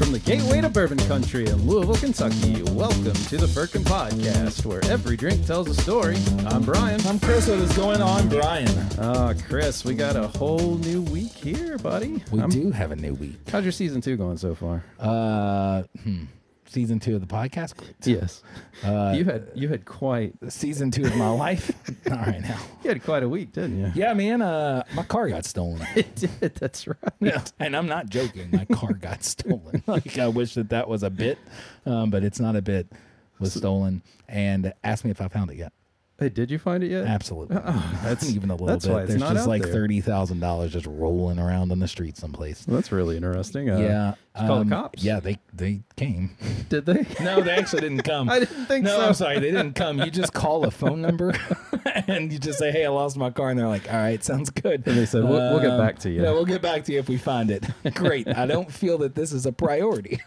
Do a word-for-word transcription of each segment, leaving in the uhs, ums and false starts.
From the gateway to bourbon country in Louisville, Kentucky, welcome to the Firkin Podcast, where every drink tells a story. I'm Brian. I'm Chris. What is going on, Brian? Oh, Chris, we got a whole new week here, buddy. We I'm, do have a new week. How's your season two going so far? Uh, hmm. Season two of the podcast? Yes. Uh, you had you had quite season two of my life? All right, now. You had quite a week, didn't you? Yeah, man. Uh, my car got stolen. It did. That's right. Yeah, and I'm not joking. My car got stolen. Like, I wish that that was a bit, um, but it's not a bit. Was stolen, and asked me if I found it yet. Hey, did you find it yet? Absolutely. Oh, that's even a little that's bit. Why it's There's not just out like there. thirty thousand dollars just rolling around on the street someplace. Well, that's really interesting. Uh, Yeah. Did you call um, the cops? Yeah, they they came. Did they? No, they actually didn't come. I didn't think no, so. I'm sorry, they didn't come. You just call a phone number and you just say, "Hey, I lost my car," and they're like, "All right, sounds good." And they said, "We'll, we'll get Um, back to you." Yeah, we'll get back to you if we find it. Great. I don't feel that this is a priority.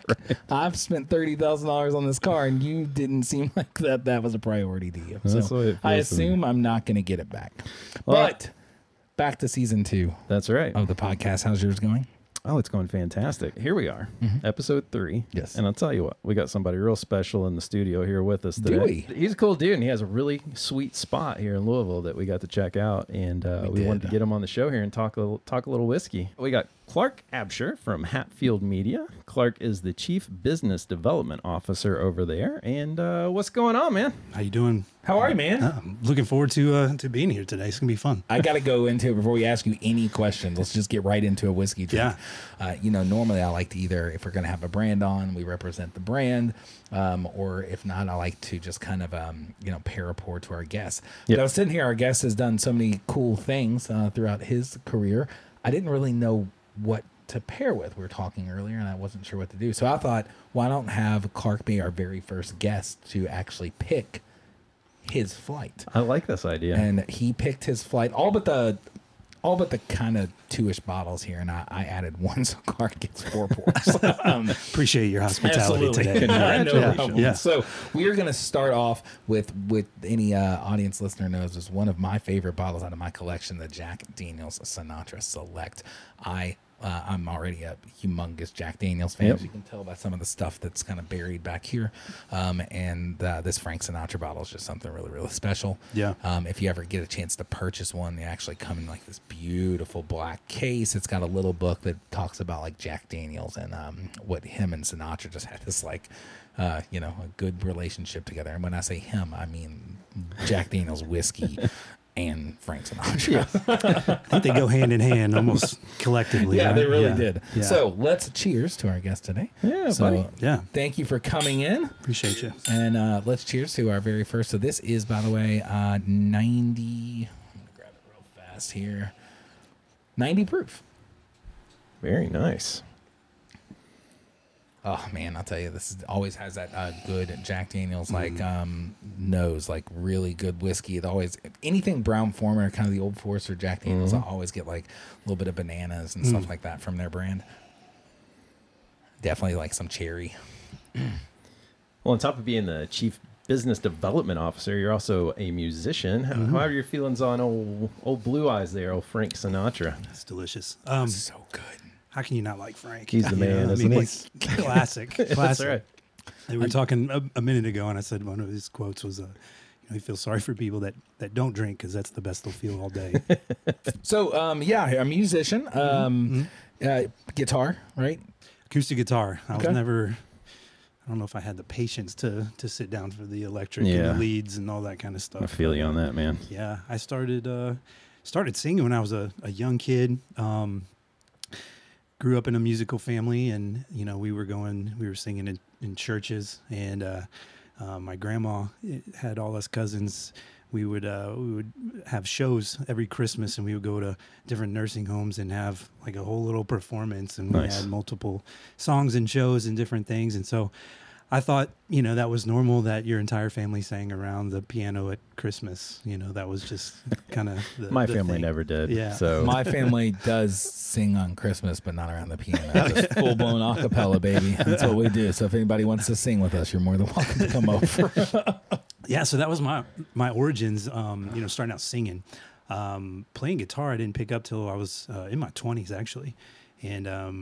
I've spent thirty thousand dollars on this car, and you didn't seem like that that was a priority to you. That's so the way it I feels to me. assume I'm not going to get it back. Well, but back to season two That's right. of the podcast. How's yours going? Oh, it's going fantastic. Here we are, episode three. Yes. And I'll tell you what, we got somebody real special in the studio here with us today. Do we? He's a cool dude, and he has a really sweet spot here in Louisville that we got to check out. And uh, We we, wanted did. to get him on the show here and talk a little, talk a little whiskey. We got Clark Absher from Hatfield Media. Clark is the Chief Business Development Officer over there. And uh, what's going on, man? How you doing? How are you, man? Uh, I'm looking forward to uh, to being here today. It's gonna be fun. I got to go into it before we ask you any questions. Let's just get right into a whiskey drink. Yeah. Uh, you know, normally I like to either, if we're going to have a brand on, we represent the brand, um, or if not, I like to just kind of, um, you know, pay rapport to our guests. Yep. But I was sitting here, our guest has done so many cool things uh, throughout his career. I didn't really know what to pair with. We were talking earlier, and I wasn't sure what to do. So I thought, why don't have Clark be our very first guest to actually pick his flight? I like this idea. And he picked his flight, all but the all but the kind of two-ish bottles here, and I, I added one, so Clark gets four pours. um, Appreciate your hospitality absolutely. today. No Yeah. problem. Yeah. So we are going to start off with, with any uh, audience listener knows, is one of my favorite bottles out of my collection, the Jack Daniel's Sinatra Select. I Uh, I'm already a humongous Jack Daniels fan, Yep. as you can tell by some of the stuff that's kind of buried back here. Um, and uh, this Frank Sinatra bottle is just something really, really special. Yeah. Um, if you ever get a chance to purchase one, they actually come in like this beautiful black case. It's got a little book that talks about like Jack Daniels and um, what him and Sinatra just had this like, uh, you know, a good relationship together. And when I say him, I mean Jack Daniels whiskey. And Frank Sinatra. I think they go hand in hand almost collectively. Yeah, right? they really Yeah. did. Yeah. So let's cheers to our guest today. Yeah, so, buddy. Yeah. Thank you for coming in. Appreciate you. And uh, let's cheers to our very first. So this is, by the way, uh, ninety. I'm gonna grab it real fast here. ninety proof. Very nice. Oh man, I'll tell you, this is, always has that uh, good Jack Daniels like um, nose, like really good whiskey. It always anything Brown Forman or kind of the Old Forester Jack Daniels, I always get like a little bit of bananas and stuff like that from their brand. Definitely like some cherry. Well, on top of being the Chief Business Development Officer, you're also a musician. How How are your feelings on old, old Blue Eyes there, old Frank Sinatra? It's delicious. Um, So good. how can you not like Frank? He's the You know, man, I isn't mean, he? he's classic. Classic. That's right. They were talking a, a minute ago, and I said one of his quotes was, uh, "You know, he feels sorry for people that, that don't drink because that's the best they'll feel all day." So um, yeah, a musician, um, uh, guitar, right? Acoustic guitar. I Okay. was never. I don't know if I had the patience to to sit down for the electric and Yeah. the leads and all that kind of stuff. I feel you on that, man. Yeah, I started uh, started singing when I was a, a young kid. Um, grew up in a musical family, and you know we were going, we were singing in, in churches, and uh, uh, my grandma had all us cousins. We would uh, we would have shows every Christmas, and we would go to different nursing homes and have like a whole little performance, and we Nice. had multiple songs and shows and different things, and so. I thought, you know, that was normal that your entire family sang around the piano at Christmas. You know, that was just kind of the My the family thing. never did. Yeah. So My family does sing on Christmas, but not around the piano. Just full blown a cappella, baby. That's what we do. So if anybody wants to sing with us, you're more than welcome to come over. Yeah, so that was my my origins. Um, you know, starting out singing, um, playing guitar. I didn't pick up till I was uh, in my twenties actually, and um,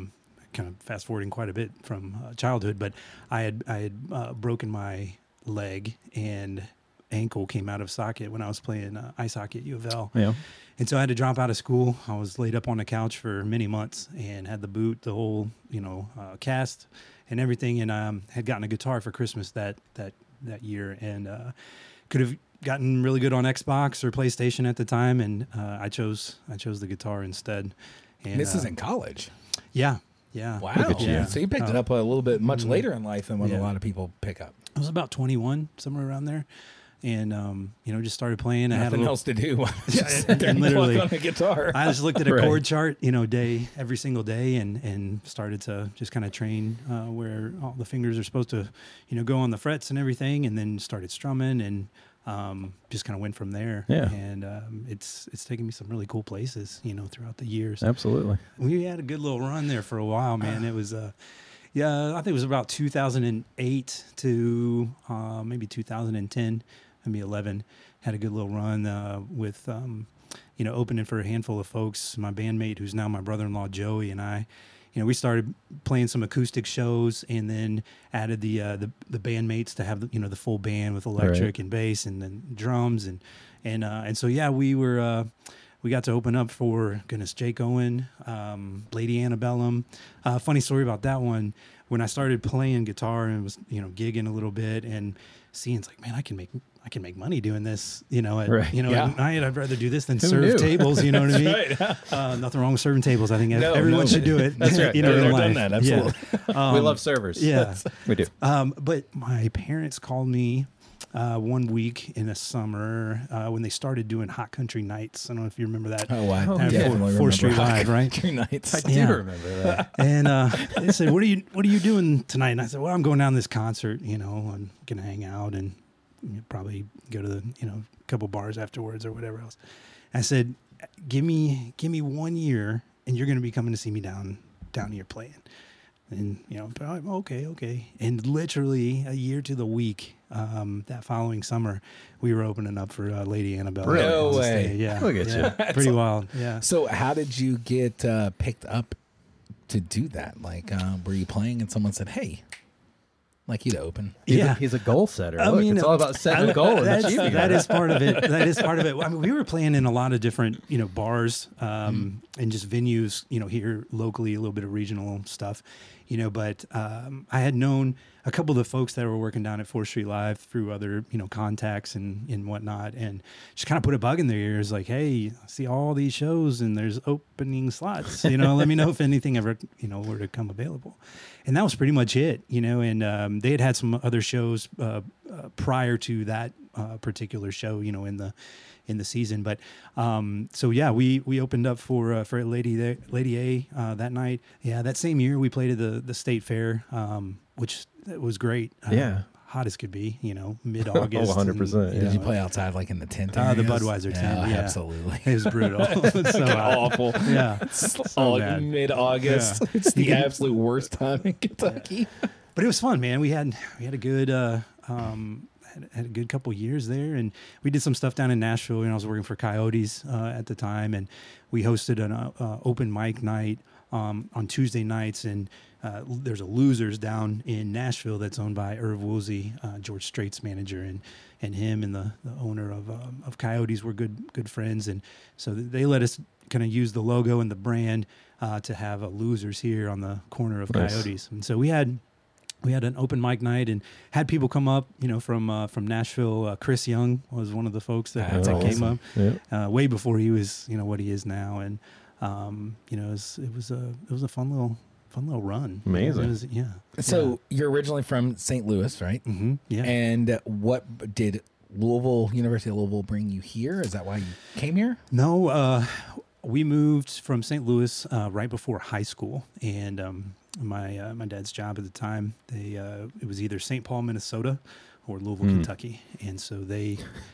kind of fast forwarding quite a bit from uh, childhood, but I had I had uh, broken my leg and ankle came out of socket when I was playing uh, ice hockey at U of L. Yeah. And so I had to drop out of school. I was laid up on the couch for many months and had the boot, the whole, you know, uh, cast and everything. And um, had gotten a guitar for Christmas that that that year, and uh, could have gotten really good on Xbox or PlayStation at the time. And uh, I chose I chose the guitar instead. And this uh, is in college. Yeah, yeah. Wow. Look at you. Yeah. So you picked it Uh, up a little bit much mm, later in life than what yeah. a lot of people pick up. I was about twenty-one, somewhere around there. And, um, you know, just started playing. I had a Nothing little, else to do. Yeah, Just sit there and literally. pluck on a guitar. I just looked at a Right. chord chart, you know, day every single day, and and started to just kind of train uh, where all the fingers are supposed to, you know, go on the frets and everything, and then started strumming, and um, just kind of went from there. Yeah. And um, it's it's taken me some really cool places, you know, throughout the years. Absolutely. We had a good little run there for a while, man. It was, uh, yeah, I think it was about two thousand eight to uh, maybe two thousand ten, maybe eleven. Had a good little run uh, with, um, you know, opening for a handful of folks. My bandmate, who's now my brother-in-law, Joey, and I, you know, we started playing some acoustic shows, and then added the uh, the the bandmates to have the, you know, the full band with electric Right. and bass and then drums and and uh, and so yeah, we were. Uh, We got to open up for, goodness, Jake Owen, um, Lady Antebellum. Uh, funny story about that one. When I started playing guitar and was, you know, gigging a little bit and seeing, it's like, man, I can make I can make money doing this. You know, at, Right. you know, Yeah. at night I'd rather do this than Who serve knew? tables. You know what I mean? Right. Uh, nothing wrong with serving tables. I think No, everyone no. should do it. That's right. you know, I've in never done life. that, absolutely. Yeah. we Um, love servers. Yeah. We do. Um, but my parents called me uh, one week in the summer uh, when they started doing Hot Country Nights. I don't know if you remember that. Oh, I Oh, Uh, yeah. definitely Fourth remember Street Hot Live, right? Country Nights. I do Yeah. remember that. And uh, they said, "What are you What are you doing tonight?" And I said, "Well, I'm going down to this concert. You know, I'm gonna hang out and you know, probably go to the you know couple bars afterwards or whatever else." I said, "Give me give me one year, and you're gonna be coming to see me down down here playing." And you know, I'm, okay, okay. And literally a year to the week, um, that following summer, we were opening up for uh, Lady Annabelle. Really? No on the way. stage. Yeah, Look at yeah. you. Pretty wild. Yeah. So how did you get uh, picked up to do that? Like, uh, were you playing and someone said, "Hey, like you to open"? He's, Yeah. a, he's a goal setter. I Look, mean, it's all about setting a goal and That's, achieving that it. is part of it. That is part of it. I mean, we were playing in a lot of different, you know, bars um, and just venues, you know, here locally, a little bit of regional stuff, you know. But um, I had known a couple of the folks that were working down at Fourth Street Live through other, you know, contacts and, and whatnot, and just kind of put a bug in their ears, like, "Hey, I see all these shows and there's opening slots. You know, let me know if anything ever, you know, were to come available." And that was pretty much it, you know. And um, they had had some other shows uh, uh, prior to that uh, particular show, you know, in the in the season. But um, so yeah, we we opened up for uh, for Lady there, Lady A uh, that night. Yeah, that same year we played at the the State Fair, um, which was great. Uh, Yeah. hot as could be, you know, mid August. Oh, one hundred percent, yeah. Did you play outside like in the tent? Uh, the areas? Budweiser tent, yeah. absolutely. It was brutal. It's so hot. Awful. Yeah. All bad. mid August. Yeah. It's the absolute worst time in Kentucky. But it was fun, man. We had we had a good uh, um, had, had a good couple years there, and we did some stuff down in Nashville. And I was working for Coyotes uh, at the time, and we hosted an uh, uh, open mic night um, on Tuesday nights. And uh, there's a Losers down in Nashville that's owned by Irv Woolsey, uh, George Strait's manager, and and him and the, the owner of um, of Coyotes were good good friends, and so they let us kind of use the logo and the brand uh, to have a Losers here on the corner of Nice. Coyotes, and so we had. We had an open mic night and had people come up, you know, from uh, from Nashville. Uh, Chris Young was one of the folks that, That's that came awesome. up Yeah. uh, way before he was, you know, what he is now. And um, you know, it was, it was a it was a fun little fun little run. Amazing. It was, yeah. So you're originally from Saint Louis, right? yeah. hmm yeah. And what did Louisville, University of Louisville, bring you here? Is that why you came here? No, uh, we moved from Saint Louis uh, right before high school, and um, my uh, my dad's job at the time, they uh, it was either Saint Paul, Minnesota, or Louisville, Mm. Kentucky, and so they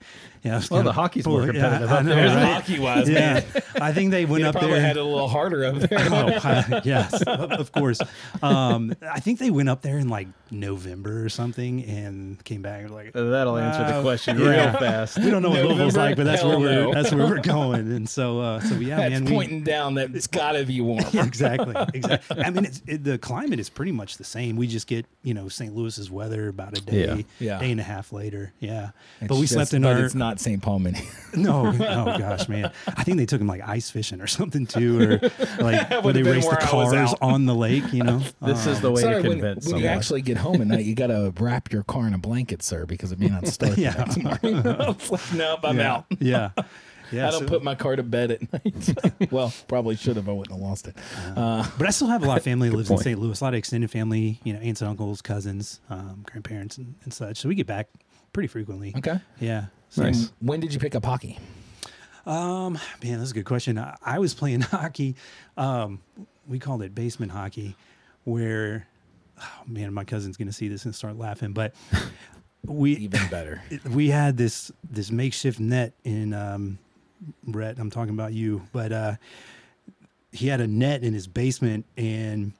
Yeah, I was Well, kinda the hockey's pull- more yeah, competitive I up know, there, right? Hockey was, Yeah, man. I think they went You up probably there. had it a little harder up there. Oh, uh, yes, of of course. Um, I think they went up there in like November or something and came back and like, That'll answer the Wow. question Yeah. real fast. we don't know what Louisville's November? like, but that's where Hell we're no. that's where we're going. And so, uh, so yeah, That's man, we, pointing down that it's got to be warm. yeah, exactly, exactly. I mean, it's, it, the climate is pretty much the same. We just get you know Saint Louis's weather about a day, Yeah. Yeah. day and a half later. Yeah, It's but we just- slept in but our. It's not Saint Paul Mini. No, oh gosh, man! I think they took him like ice fishing or something too, or like where would've they been raced the where I was cars out. on the lake. You know, This is Um, the way Sorry, to when, convince when someone. you actually get home at night, you got to wrap your car in a blanket, sir, because it may not start the Yeah. next morning. It's like, nope, I'm yeah, out. yeah, yeah. I don't so- put my car to bed at night. Well, probably should have. I wouldn't have lost it. Uh, But I still have a lot of family that lives in point. Saint Louis, a lot of extended family, you know, aunts and uncles, cousins, um, grandparents, and, and such. So we get back pretty frequently. okay. Yeah. So, Nice. And when did you pick up hockey? Um, man, that's a good question. I, I was playing hockey. Um, we called it basement hockey, where, oh, man, my cousin's gonna see this and start laughing. But we Even better. we had this this makeshift net in um, Rhett. I'm talking about you, but uh, he had a net in his basement and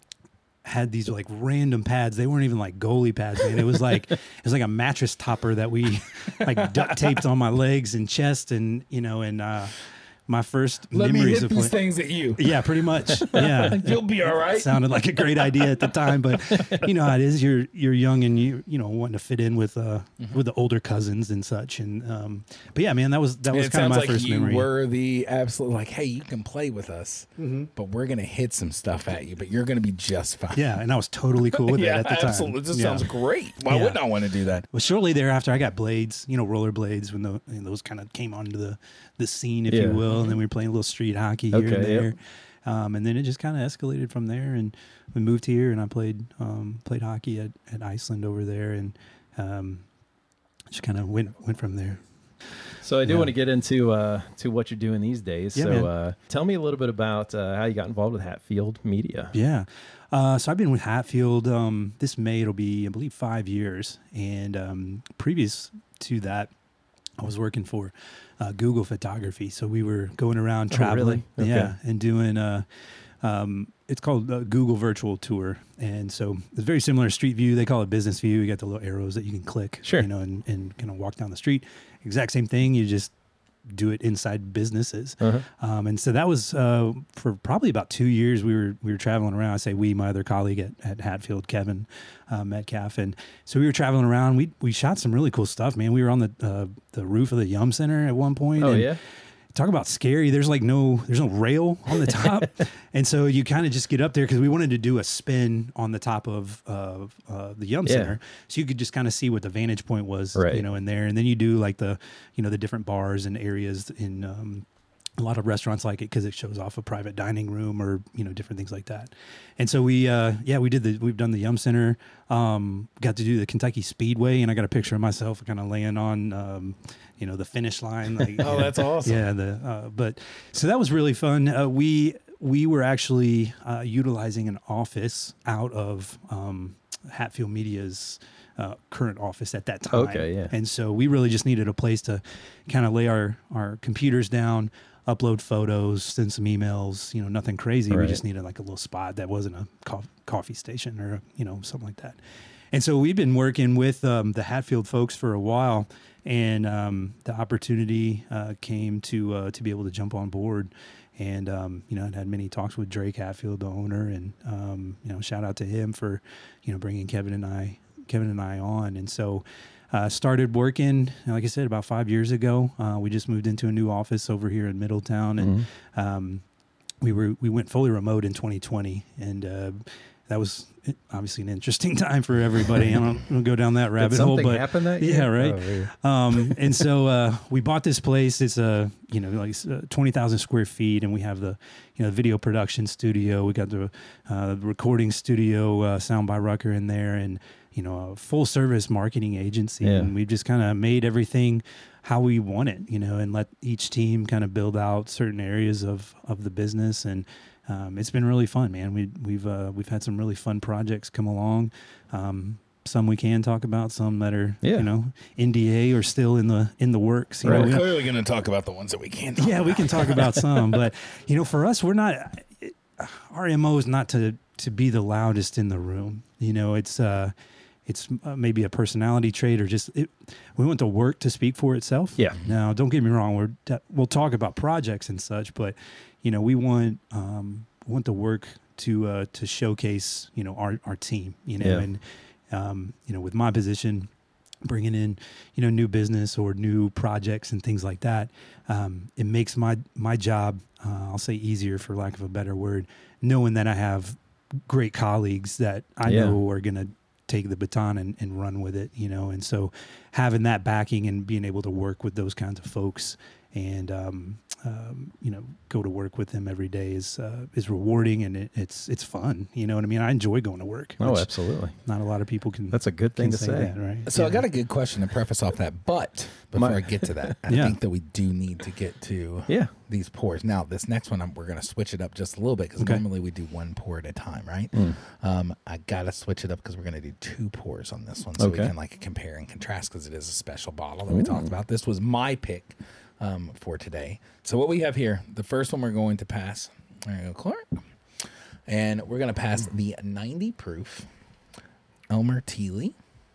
had these like random pads. They weren't even like goalie pads, man. It was like it was like a mattress topper that we like duct taped on my legs and chest, and you know, and uh, my first Let me memories hit of these playing. things at you. Yeah, pretty much. Yeah, You'll be all right. sounded like a great idea at the time, but you know how it is. You're you're young and you you know wanting to fit in with uh Mm-hmm. with the older cousins and such. And um, but yeah, man, that was that was It kind of sounds my like first you memory. were the absolute like, hey, you can play with us, but we're gonna hit some stuff at you, but you're gonna be just fine. Yeah, and I was totally cool with yeah, it at the time. absolutely. This Yeah. sounds great. Why Yeah. wouldn't I want to do that? Well, shortly thereafter, I got blades, you know, roller blades, when the, and those kind of came onto the, the scene, if Yeah. you will. And then we were playing a little street hockey here Okay, and yep. there. Um, and then it just kind of escalated from there. And we moved here, and I played um, played hockey at, at Iceland over there, and um, just kind of went went from there. So I do Yeah. want to get into uh, to what you're doing these days. Yeah, so man. uh, tell me a little bit about uh, how you got involved with Hatfield Media. Yeah. Uh, so I've been with Hatfield. Um, this May it'll be, I believe, five years. And um, previous to that, I was working for uh, Google Photography. So we were going around Oh, traveling, really? yeah, Okay. and doing. Uh, um, it's called uh, Google Virtual Tour, and so it's very similar to Street View. They call it Business View. You got the little arrows that you can click, Sure. you know, and, and kind of walk down the street. Exact same thing. You just do it inside businesses. Uh-huh. Um, and so that was uh, for probably about two years. We were we were traveling around. I say we, my other colleague at, at Hatfield, Kevin uh, Metcalf, and so we were traveling around. We we shot some really cool stuff, man. We were on the uh, the roof of the Yum Center at one point. Oh and yeah. Talk about scary. There's like no, there's no rail on the top. And so you kind of just get up there because we wanted to do a spin on the top of uh, uh, the Yum Yeah. Center. So you could just kind of see what the vantage point was, Right. you know, in there. And then you do like the, you know, the different bars and areas in um, a lot of restaurants like it because it shows off a private dining room or, you know, different things like that. And so we, uh, yeah, we did the, we've done the Yum Center, um, got to do the Kentucky Speedway, and I got a picture of myself kind of laying on, um, you know, the finish line. Like, Oh, that's awesome. yeah, the uh, but so that was really fun. Uh, we we were actually uh, utilizing an office out of um, Hatfield Media's uh, current office at that time. Okay, yeah. And so we really just needed a place to kind of lay our our computers down, upload photos, send some emails. You know, nothing crazy. We Right. just needed like a little spot that wasn't a co- coffee station or you know something like that. And so we've been working with um, the Hatfield folks for a while, and um, the opportunity uh, came to uh, to be able to jump on board. And um, you know, I'd had many talks with Drake Hatfield, the owner, and um, you know, shout out to him for you know bringing Kevin and I, Kevin and I on. And so uh, started working, like I said, about five years ago. Uh, we just moved into a new office over here in Middletown, and Mhm. um, we were we went fully remote in twenty twenty, and uh, that was obviously an interesting time for everybody. I don't, I don't go down that Did rabbit hole, something but happen that yeah, year? right. Oh, yeah. um, and so uh, we bought this place. It's a you know like uh, twenty thousand square feet, and we have the you know video production studio. We got the uh, recording studio, uh, Sound by Rucker in there, and you know a full service marketing agency. Yeah. And we've just kind of made everything how we want it, you know, and let each team kind of build out certain areas of of the business. And um, it's been really fun, man. We we've uh, we've had some really fun projects come along. Um, some we can talk about, some that are Yeah. you know N D A or still in the in the works. You Right. know, we- We're clearly going to talk about the ones that we can talk yeah, about. we can talk about some, but you know, for us, we're not. Our M O is not to to be the loudest in the room. You know, it's uh, it's uh, maybe a personality trait or just it, we want the work to speak for itself. Yeah. Now, don't get me wrong. We're de- we'll talk about projects and such, but you know, we want um, want the work to uh, to showcase you know our our team. You know, Yeah. and um, you know, with my position, bringing in, you know, new business or new projects and things like that, um, it makes my my job, uh, I'll say easier for lack of a better word, knowing that I have great colleagues that I Yeah. know are going to take the baton and, and run with it, you know, and so having that backing and being able to work with those kinds of folks and, um, um, you know, go to work with them every day is uh, is rewarding and it, it's it's fun. You know what I mean? I enjoy going to work. Oh, which absolutely. Not a lot of people can. That's a good thing can to say. that, right? So I Yeah. got a good question to preface off that, but before My- I get to that, I Yeah. think that we do need to get to Yeah. these pours. Now, this next one, I'm, we're going to switch it up just a little bit because Okay. normally we do one pour at a time, right? Mm. Um, I got to switch it up because we're going to do two pours on this one so Okay. we can like compare and contrast because it is a special bottle that we talked about. This was my pick um, for today. So what we have here, the first one we're going to pass, there you go, Clark. And we're going to pass the ninety proof Elmer Teely.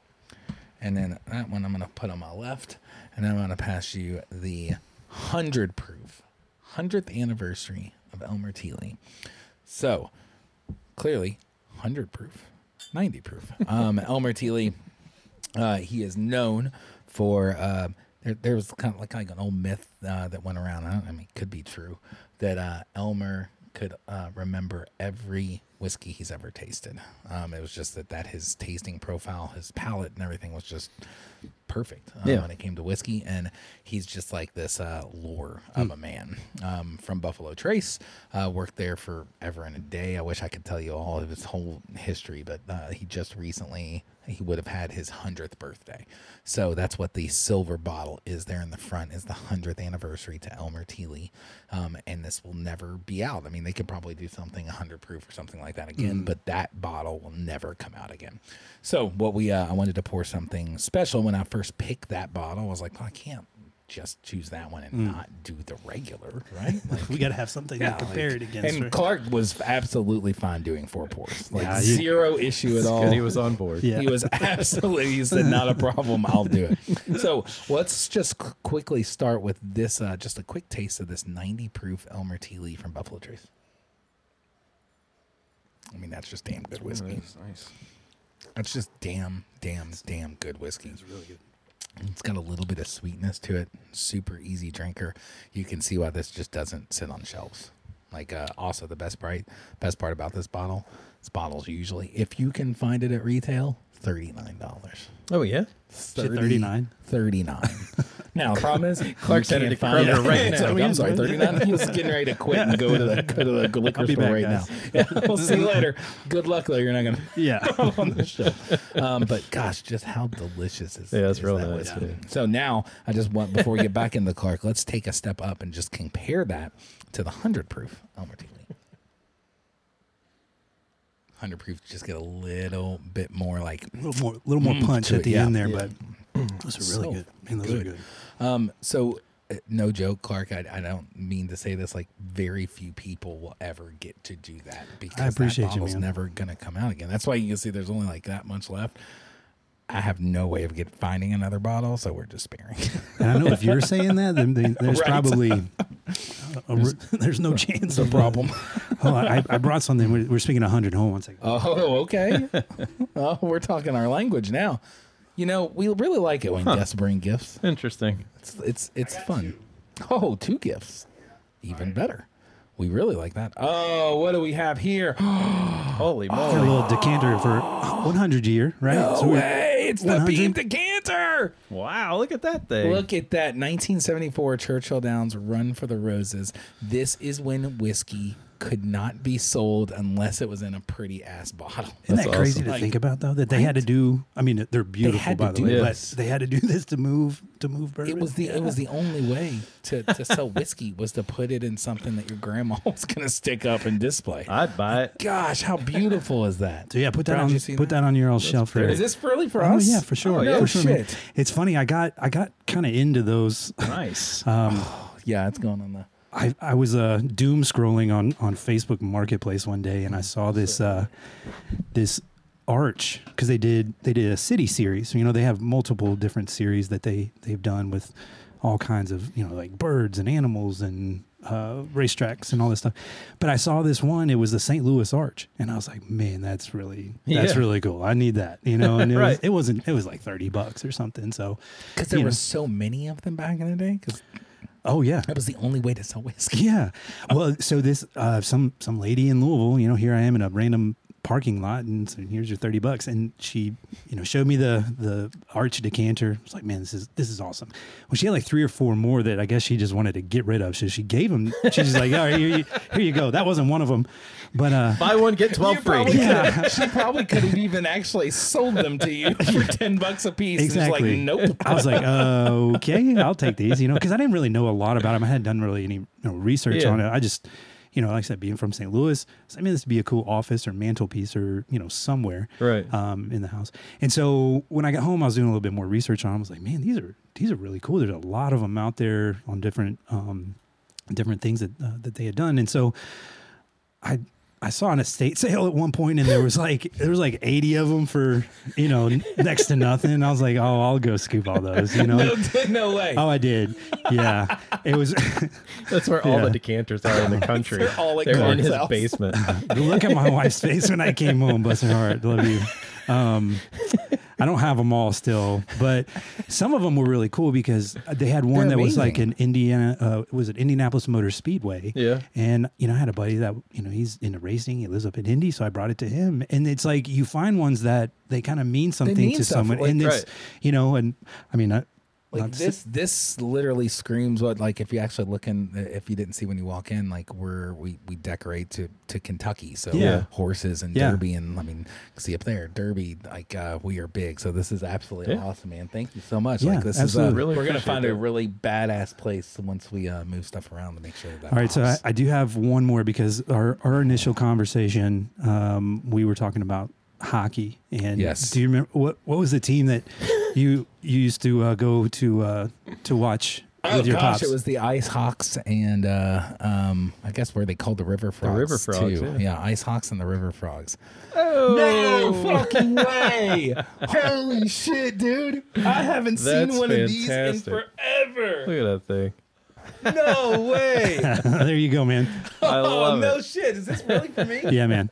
And then that one I'm going to put on my left. And then I'm going to pass you the one hundred proof, hundredth anniversary of Elmer Teely. So clearly, one hundred proof, ninety proof. Um, Elmer Teely, uh, he is known for, uh, there, there was kind of like, like an old myth uh, that went around. I, don't, I mean, it could be true, that uh, Elmer could uh, remember every whiskey he's ever tasted. Um, it was just that that his tasting profile, his palate, and everything was just perfect um, Yeah. when it came to whiskey. And he's just like this uh, lore of a man um, from Buffalo Trace. Uh, worked there forever and a day. I wish I could tell you all of his whole history, but uh, he just recently he would have had his hundredth birthday. So that's what the silver bottle is there in the front is the hundredth anniversary to Elmer Teely. Um, and this will never be out. I mean, they could probably do something one hundred proof or something like that again, but that bottle will never come out again. So what we, uh, I wanted to pour something special. When I first picked that bottle, I was like, well, I can't just choose that one and not do the regular, right? Like, we got to have something yeah, to compare like- it against. And right? Clark was absolutely fine doing four pours, like Yeah, you- zero issue at all. Good he was on board. Yeah. He was absolutely, he said, not a problem. I'll do it. So let's just qu- quickly start with this, uh, just a quick taste of this ninety proof Elmer Teely from Buffalo Trace. I mean, that's just damn good whiskey. Nice, nice. That's just damn, damn, damn good whiskey. It's really good. It's got a little bit of sweetness to it. Super easy drinker. You can see why this just doesn't sit on shelves. Like, uh, also the best part, best part about this bottle, this bottle's usually, if you can find it at retail, thirty-nine dollars. Oh, yeah? Shit, thirty-nine. thirty-nine. Now, the problem is, Clark's you headed can't to find Kroger it. right It's now. like, I'm sorry, thirty-nine. He was getting ready to quit and go to the, go to the liquor I'll be store back, right guys. now. Yeah, we'll see you later. Good luck, though. You're not going to Yeah. on the show. Um, but gosh, just how delicious is, Yeah, it's is real that nice, whiskey? yeah. So now I just want, before we get back into Clark, let's take a step up and just compare that to the one hundred proof Elmer Teely. one hundred proof just get a little bit more like, A little more, little more Mm, punch to at it, the yeah. end there, Yeah. but those are really So good. Man, those good. are good. um, so uh, no joke, Clark, I, I don't mean to say this, like very few people will ever get to do that because appreciate that you, bottle's man. never going to come out again. That's why you can see there's only like that much left. I have no way of get finding another bottle, so we're just sparing. And I know if you're saying that, then then there's Right. probably a, a, there's, there's no chance a of problem. Oh, I, I brought something. We're, we're speaking one hundred. Hold on one second. Oh, okay. Oh, we're talking our language now. You know, we really like it when Huh. guests bring gifts. Interesting. It's it's it's fun. Oh, two gifts. Even better. We really like that. Oh, what do we have here? Holy Got a moly. little decanter for one hundred year, right? No we're- way. It's the one hundred? Beam Decanter. Wow, look at that thing. Look at that. nineteen seventy-four Churchill Downs Run for the Roses. This is when whiskey could not be sold unless it was in a pretty ass bottle. Isn't That's that crazy awesome. to think about, though? That they had to do, I mean, they're beautiful, had to by the do way, this. but they had to do this to move to to move bourbon. It was the Yeah. it was the only way to, to sell whiskey was to put it in something that your grandma was gonna stick up and display. I'd buy it. Gosh, how beautiful is that? So yeah, put that Brad, on you see put that? on your old shelf there. Is this really for Oh us? yeah, for sure. Oh, no for sure, man. shit. It's funny. I got I got kind of into those. Nice. Um, Yeah, it's going on the. I, I was uh, doom scrolling on, on Facebook Marketplace one day, and I saw this uh, this arch because they did they did a city series. You know, they have multiple different series that they they've done with all kinds of, you know, like birds and animals and uh, racetracks and all this stuff. But I saw this one. It was the Saint Louis Arch, and I was like, man, that's really that's Yeah. really cool. I need that. You know, and it Right. was it wasn't it was like thirty bucks or something. So Because there you were know. so many of them back in the day. Because oh yeah. that was the only way to sell whiskey. Yeah. Well, so this uh, some some lady in Louisville, you know, here I am in a random parking lot, and so here's your thirty bucks, and she, you know, showed me the the Arch decanter. I was like, man, this is this is awesome. Well, she had like three or four more that I guess she just wanted to get rid of, so she gave them. She's just like, all right, here you, here you go. That wasn't one of them, but uh, Buy one, get twelve You free. probably Yeah. could've- she probably could have even actually sold them to you for ten bucks a piece. exactly. It's like, nope. I was like, uh, okay, I'll take these, you know, because I didn't really know a lot about them. I hadn't done really any you know, research Yeah. on it. I just, you know, like I said, being from Saint Louis, I mean, this would be a cool office or mantelpiece or, you know, somewhere Right. um, in the house. And so when I got home, I was doing a little bit more research on them. I was like, man, these are these are really cool. There's a lot of them out there on different um, different things that uh, that they had done. And so I I saw an estate sale at one point, and there was like there was like eighty of them for, you know, next to nothing. And I was like, oh, I'll go scoop all those, you know. No, no way. Oh, I did. Yeah, it was. That's where all Yeah. the decanters are in the country. They're all at They're in Clark's his house. basement. Look at my wife's face when I came home. Bless her heart. Love you. Um, I don't have them all still, but some of them were really cool because they had one They're that was like amazing. an Indiana, uh, was it Indianapolis Motor Speedway? Yeah. And, you know, I had a buddy that, you know, he's into racing. He lives up in Indy. So I brought it to him. And it's like you find ones that they kind of mean something mean to stuff, someone. like- and it's, right. you know, and I mean, I, Like not to this, this literally screams what. Like if you actually look in, if you didn't see when you walk in, like we're we we decorate to to Kentucky, so Yeah. horses and Yeah. Derby, and I mean, see up there, Derby. Like uh, we are big, so this is absolutely Yeah. awesome, man. Thank you so much. Yeah, like this absolutely. is uh, Really we're gonna appreciate find a that. really badass place once we uh, move stuff around to make sure that. that All right, so I, pops. I do have one more because our, our initial conversation, um, we were talking about hockey. And Yes. do you remember what what was the team that you you used to uh, go to uh, to watch Oh with your gosh, pops? it was the Ice Hawks and uh, um, I guess where they called the River Frogs. River Frogs, too. yeah. Ice Hawks and the River Frogs. Oh, No fucking way! Holy shit, dude! I haven't That's seen one of these in fantastic. forever. Look at that thing. No way! There you go, man. I oh love no it. shit! Is this really for me? Yeah, man.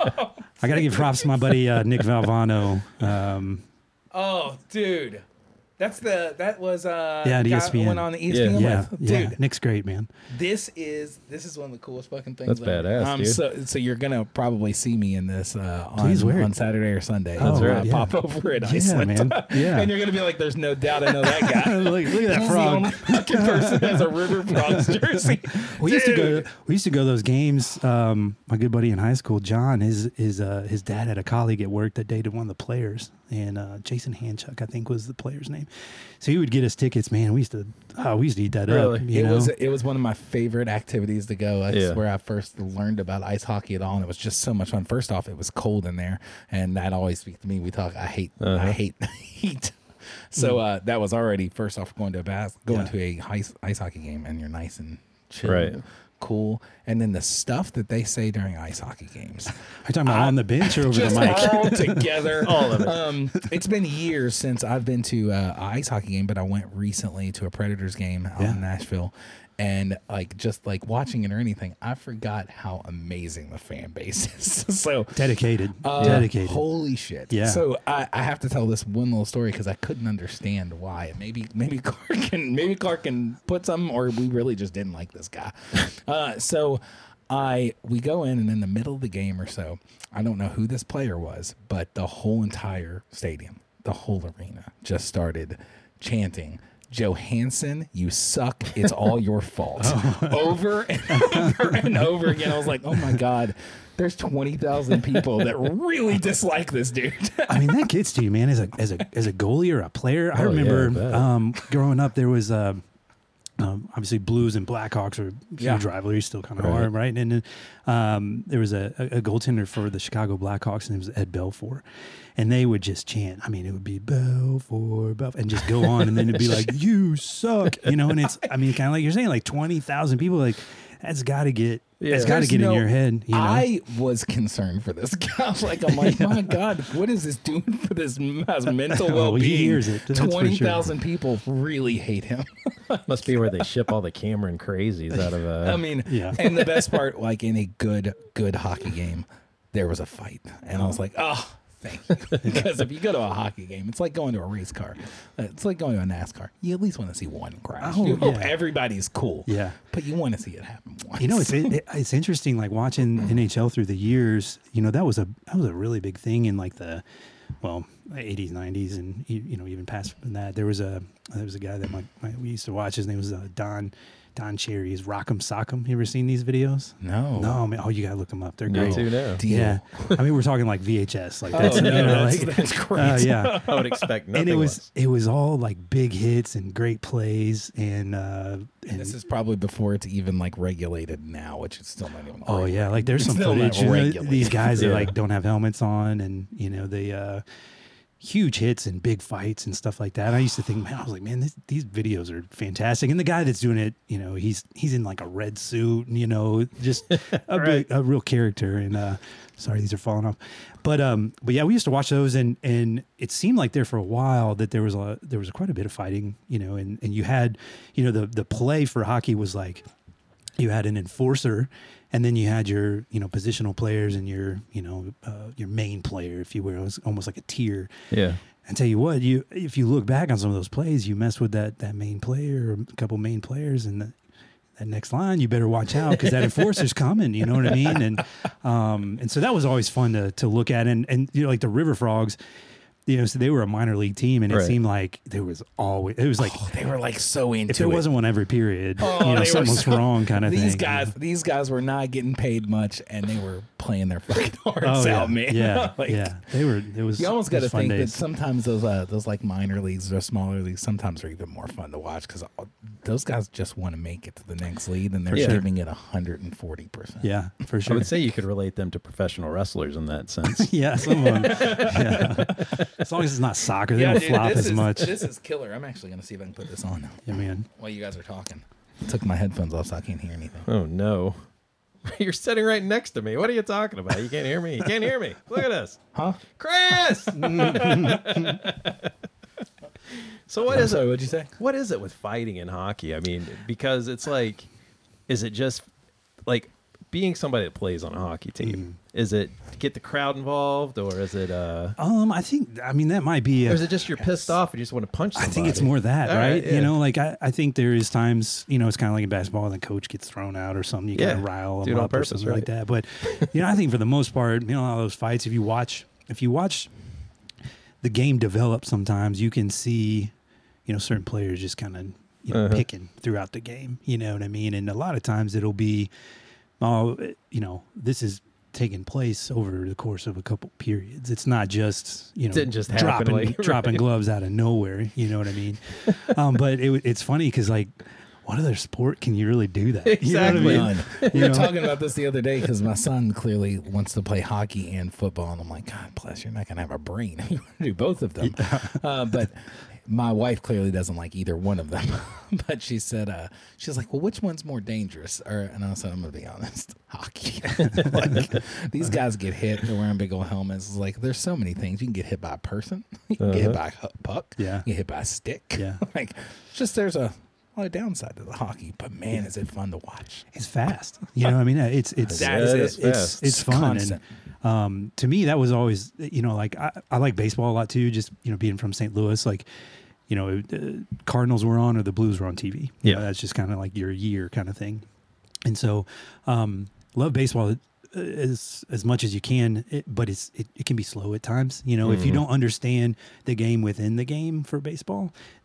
I got to give props to my buddy uh, Nick Valvano. Um, Oh, dude. That's the that was uh Yeah, the the guy E S P N. I went on the E S P Yeah. N yeah, with. yeah. Dude, Nick's great, man. this is this is one of the coolest fucking things. That's ever. badass, um, dude. So so you're gonna probably see me in this uh, on Please wear it. on Saturday or Sunday. That's I'll, right, uh, yeah. Pop over at Yeah, Iceland, man. Yeah. and you're gonna be like, "There's no doubt I know that guy." look, look at that He's frog. the only fucking person that has a River Frogs jersey. We used to Dude. go. We used to go to those games. Um, my good buddy in high school, John, his his uh, his dad had a colleague at work that dated one of the players, and uh, Jason Hanchuk, I think, was the player's name. So he would get us tickets. Man, we used to oh, we used to eat that Really? up. You It know? was it was one of my favorite activities to go. That's Yeah. where I first learned about ice hockey at all, and it was just so much fun. First off, it was cold in there, and that always speaks to me. We talk. I hate. Uh-huh. I hate heat. So uh, that was already first off going to a bath, going Yeah. to a ice ice hockey game, and you're nice and chill, Right. cool. And then the stuff that they say during ice hockey games, Are you talking about on the bench or over just the mic? all together. All of it. Um, it's been years since I've been to uh, a ice hockey game, but I went recently to a Predators game out Yeah. in Nashville, and like just like watching it or anything, I forgot how amazing the fan base is. so Dedicated, uh, dedicated. holy shit! Yeah. So I, I have to tell this one little story because I couldn't understand why. Maybe maybe Clark can maybe Clark can put some, or we really just didn't like this guy. Uh, so. I we go in, and in the middle of the game or so, I don't know who this player was, but the whole entire stadium, the whole arena, just started chanting Johansson, you suck. It's all your fault. Over and over and over again. I was like, oh my God, there's twenty thousand people that really dislike this dude. I mean, that gets to you, man. As a as a as a goalie or a player, I Oh, yeah, I remember bet. um, growing up, there was uh, um, obviously Blues and Blackhawks are huge Yeah. rivalries, still kind of Right. are, right? And then um, there was a, a, a goaltender for the Chicago Blackhawks, and it was Ed Belfour, and they would just chant. I mean, it would be Belfour, Belfour, and just go on, and then it'd be like, "You suck," you know. And it's, I mean, kind of like you're saying, like twenty thousand people, like that's got to get. Yeah. It's got to There's get no- in your head, you know. I was concerned for this guy. I was like, I'm like, my God, what is this doing for this man's mental Oh, he well-being? hears it, that's for sure. twenty thousand people really hate him. Must be where they ship all the Cameron crazies out of. Uh, I mean, Yeah. and the best part, like in a good, good hockey game, there was a fight. And I was like, oh, thank you. Because if you go to a hockey game, it's like going to a race car. Uh, It's like going to a NASCAR. You at least want to see one crash. Oh, you hope yeah. everybody's cool. Yeah. But you want to see it happen once. You know, it's it, it's interesting. Like watching N H L through the years, you know, that was a that was a really big thing in like the, well, eighties, nineties, and you you know even past that. There was a there was a guy that my, my we used to watch. His name was uh, Don Don Cherry. He's Rock'em Sock'em. You ever seen these videos? No. No, man. Oh, you gotta look them up. They're Me great. too now. Deal. Yeah, I mean, we're talking like V H S. Like that's Oh, no, you know, that's, like that's great. uh, yeah. I would expect nothing And it was less. it was all like big hits and great plays and uh and This is probably before it's even like regulated now, which is still not even. Oh regulated. yeah, like there's some Still not footage. you know, regulated. these guys that Yeah. like don't have helmets on, and you know they uh, huge hits and big fights and stuff like that. I used to think, man, I was like, man, this, these videos are fantastic. And the guy that's doing it, you know, he's he's in like a red suit, and, you know, just a Right. big, a real character. And uh, sorry, these are falling off. But um, but yeah, we used to watch those, and and it seemed like there for a while that there was a there was quite a bit of fighting, you know, and and you had, you know, the the play for hockey was like, you had an enforcer, and then you had your, you know, positional players and your, you know, uh, your main player, if you will. It was almost like a tier. Yeah. And tell you what, you if you look back on some of those plays, you mess with that that main player or a couple main players, and the, that next line, you better watch out because that enforcer's coming. You know what I mean? And um, and so that was always fun to to look at. And and you know, like the River Frogs, you know, so they were a minor league team, and it Right. seemed like there was always it was like. Oh, they were like so into If there it. wasn't one every period, Oh, you know, they were something was so- wrong, kind of thing. These guys, these guys were not getting paid much, and they were playing their fucking hearts Oh yeah, out, man. yeah, Like, yeah. They were. It was. You almost it got to was fun think that days. sometimes those uh, those like minor leagues or smaller leagues sometimes are even more fun to watch because those guys just want to make it to the next league, and they're sure. giving it a hundred and forty percent. Yeah, for I sure. would say you could relate them to professional wrestlers in that sense. Yeah, some of them. Yeah. As long as it's not soccer, they don't flop as is, much. This is killer. I'm actually gonna see if I can put this on Yeah, man. while you guys are talking. I took my headphones off so I can't hear anything. Oh no. You're sitting right next to me. What are you talking about? You can't hear me. You can't hear me. Look at this. Huh? Chris. So what I'm is sorry, it? what'd you say? What is it with fighting in hockey? I mean, because it's like, is it just like being somebody that plays on a hockey team? Is it to get the crowd involved, or is it uh, Um, I think. I mean, that might be. or A, is it just you're pissed off and you just want to punch I somebody? think it's more that, All right? right, yeah. You know, like I, I think there is times, you know, it's kind of like in basketball, and the coach gets thrown out or something. You Yeah, kind of rile do them it on up or purpose, something right. like that. But you know, I think for the most part, you know, all those fights. If you watch, if you watch the game develop, sometimes you can see, you know, certain players just kind of you know Uh-huh. picking throughout the game. You know what I mean? And a lot of times it'll be, oh, you know, this is taking place over the course of a couple periods. It's not just, you know, Didn't just happen, dropping like, dropping right. gloves out of nowhere. You know what I mean? um, but it, it's funny because like, what other sport can you really do that? Exactly. You know what I mean? None. We You were know? talking about this the other day because my son clearly wants to play hockey and football, and I'm like, God bless, you're not gonna have a brain. You want to do both of them, uh, but my wife clearly doesn't like either one of them. But she said, uh, she's like, well, which one's more dangerous? Or and I said, I'm gonna be honest, hockey. Like, these guys get hit. They're wearing big old helmets. It's like there's so many things. You can get hit by a person. You can get hit by a hu- puck. Yeah. You can get hit by a stick. Yeah. Like just there's a. A lot of downside to the hockey, but man, is it fun to watch. It's fast. You know what I mean? It's it's That is it's, it. it's fast. it's fun. Constant. And um, to me, that was always, you know, like I, I like baseball a lot too. Just you know, being from Saint Louis, like you know, uh, Cardinals were on or the Blues were on T V. You Yeah. know, that's just kind of like your year kind of thing. And so, um, love baseball as as much as you can, it, but it's it, it can be slow at times. You know, if you don't understand the game within the game for baseball, then it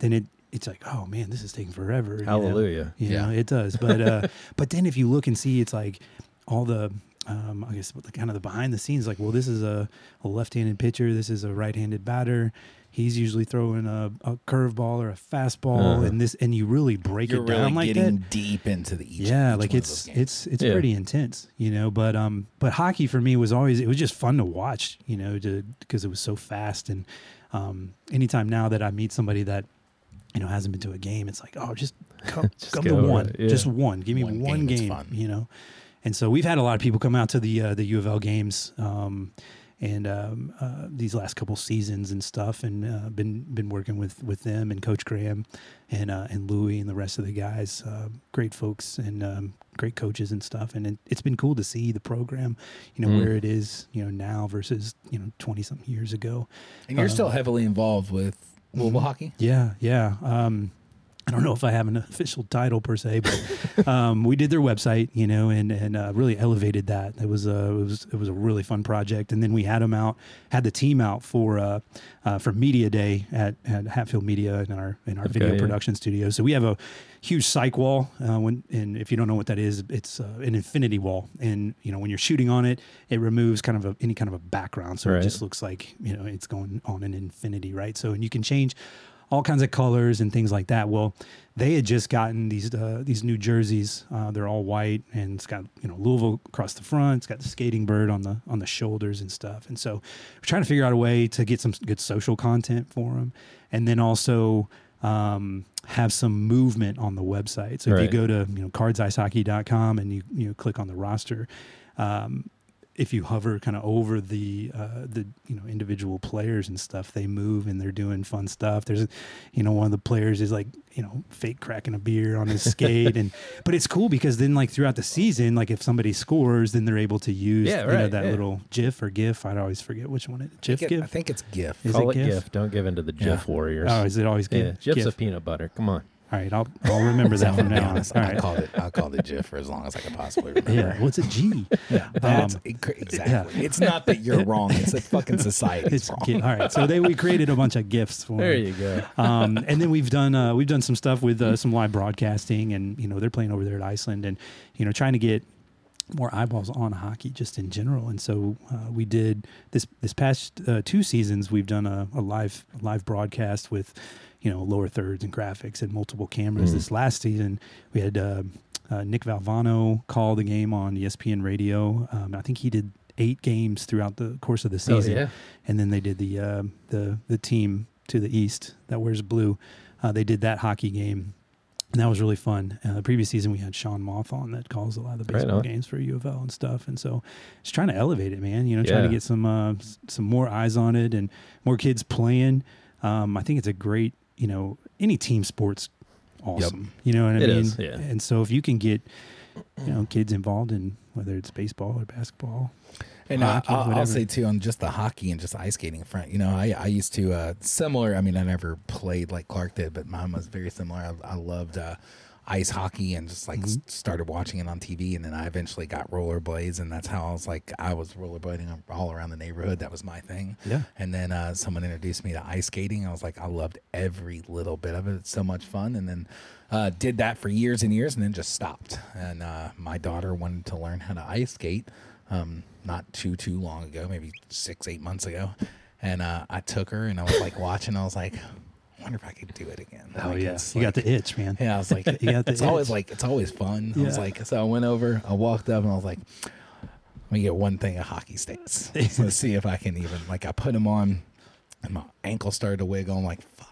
it's like, oh man, this is taking forever. you know? Hallelujah. You Yeah. know, it does. But uh, but then if you look and see, it's like all the, um, I guess, the kind of the behind the scenes, like, well, this is a, a left-handed pitcher. This is a right-handed batter. He's usually throwing a, a curveball or a fastball, Uh-huh. and this, and you really break You're it down really like getting that. deep into the each. Yeah, each like one of it's those games. it's it's Yeah. pretty intense, you know. But um, but hockey for me was always, it was just fun to watch, you know, to because it was so fast. And um, anytime now that I meet somebody that, you know, hasn't been to a game, it's like, oh, just come Just come go to over one, it, yeah. just one, give me One one, game is game, fun. you know. And so we've had a lot of people come out to the uh, the U of L games. Um, and um, uh, these last couple seasons and stuff, and uh, been been working with, with them and Coach Graham and uh, and Louie and the rest of the guys, uh, great folks and um, great coaches and stuff. And it, it's been cool to see the program, you know, Mm. where it is, you know, now versus, you know, twenty something years ago. And you're um, still heavily involved with Louisville Mhm. hockey. Yeah, yeah. Um, I don't know if I have an official title per se, but um, we did their website, you know, and and uh, really elevated that. It was a it was it was a really fun project. And then we had them out, had the team out for uh, uh, for Media Day at, at Hatfield Media in our in our Okay, video yeah. production studio. So we have a huge cyc wall. Uh, when and if you don't know what that is, it's uh, an infinity wall. And you know, when you're shooting on it, it removes kind of a, any kind of a background, so Right. it just looks like, you know, it's going on an infinity, right? So and you can change all kinds of colors and things like that. Well, they had just gotten these uh, these new jerseys. Uh, they're all white, and it's got, you know, Louisville across the front. It's got the skating bird on the on the shoulders and stuff. And so we're trying to figure out a way to get some good social content for them, and then also um, have some movement on the website. So if Right. you go to, you know, cards ice hockey dot com and you you know, click on the roster. Um, if you hover kind of over the uh, the you know individual players and stuff, they move and they're doing fun stuff. There's, you know, one of the players is like, you know, fake cracking a beer on his skate, and but it's cool because then like throughout the season, like if somebody scores, then they're able to use Yeah, you know right, that yeah. little GIF or GIF. I always forget which one it I GIF think, it, I GIF. think it's GIF. Is Call it it GIF? GIF. Don't give in to the GIF Yeah. warriors. Oh, is it always yeah, GIF? GIF's GIF. a peanut butter. Come on. All right, I'll I'll remember that I'm from gonna be now on. honest. All I right. called it. I called it GIF for as long as I could possibly remember. Yeah, what's a G? Yeah, that's Um, exactly. It's not that you're wrong. It's that fucking society's It's wrong. GIF. All right, so they we created a bunch of GIFs for There them. you go. um, and then we've done uh, we've done some stuff with uh, some live broadcasting, and you know they're playing over there at Iceland, and you know trying to get more eyeballs on hockey just in general. And so uh, we did this this past uh, two seasons. We've done a, a live a live broadcast with, you know, lower thirds and graphics and multiple cameras. Mm. This last season we had uh, uh, Nick Valvano call the game on E S P N radio. Um, I think he did eight games throughout the course of the Oh, season, yeah. and then they did the uh, the the team to the east that wears blue. Uh, they did that hockey game, and that was really fun. Uh, the previous season we had Sean Moth on that calls a lot of the Right baseball on. games for U of L and stuff, and so just trying to elevate it, man. You know, trying Yeah. to get some uh, s- some more eyes on it and more kids playing. Um, I think it's a great, you know, any team sport's awesome. You know what I It mean? is, yeah. And so if you can get, you know, kids involved in whether it's baseball or basketball. And uh, hockey, I'll, I'll whatever. say too, on just the hockey and just ice skating front, you know, I, I used to uh, similar. I mean, I never played like Clark did, but mine was very similar. I, I loved uh, ice hockey and just like s- started watching it on T V, and then I eventually got rollerblades, and that's how I was like I was rollerblading all around the neighborhood. That was my thing. Yeah. And then uh, someone introduced me to ice skating. I was like, I loved every little bit of it. It's so much fun. And then uh, did that for years and years, and then just stopped. And uh, my daughter wanted to learn how to ice skate. Um, not too too long ago, maybe six eight months ago, and uh, I took her and I was like watching. I was like, I wonder if I could do it again. Oh Like, yeah, it's you got like- the itch, man. Yeah, I was like, You got the it's always itch. like it's always fun. I was Yeah. like, so I went over, I walked up, and I was like, let me get one thing of hockey sticks. Let's see if I can even like. I put them on, and my ankle started to wiggle. I'm like, fuck.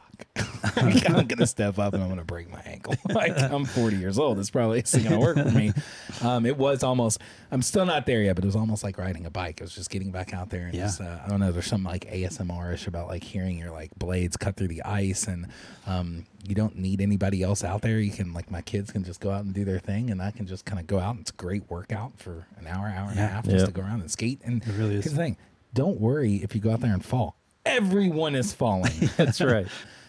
I'm gonna step up and I'm gonna break my ankle. Like I'm forty years old. It's probably it's gonna work for me. Um, it was almost. I'm still not there yet, but it was almost like riding a bike. It was just getting back out there and Yeah. just. Uh, I don't know. There's something like A S M R-ish about like hearing your like blades cut through the ice, and um, you don't need anybody else out there. You can like my kids can just go out and do their thing, and I can just kind of go out. And it's a great workout for an hour, hour and Yeah. a half just Yeah. to go around and skate. And It really is. here's the thing: don't worry if you go out there and fall. Everyone is falling. That's right.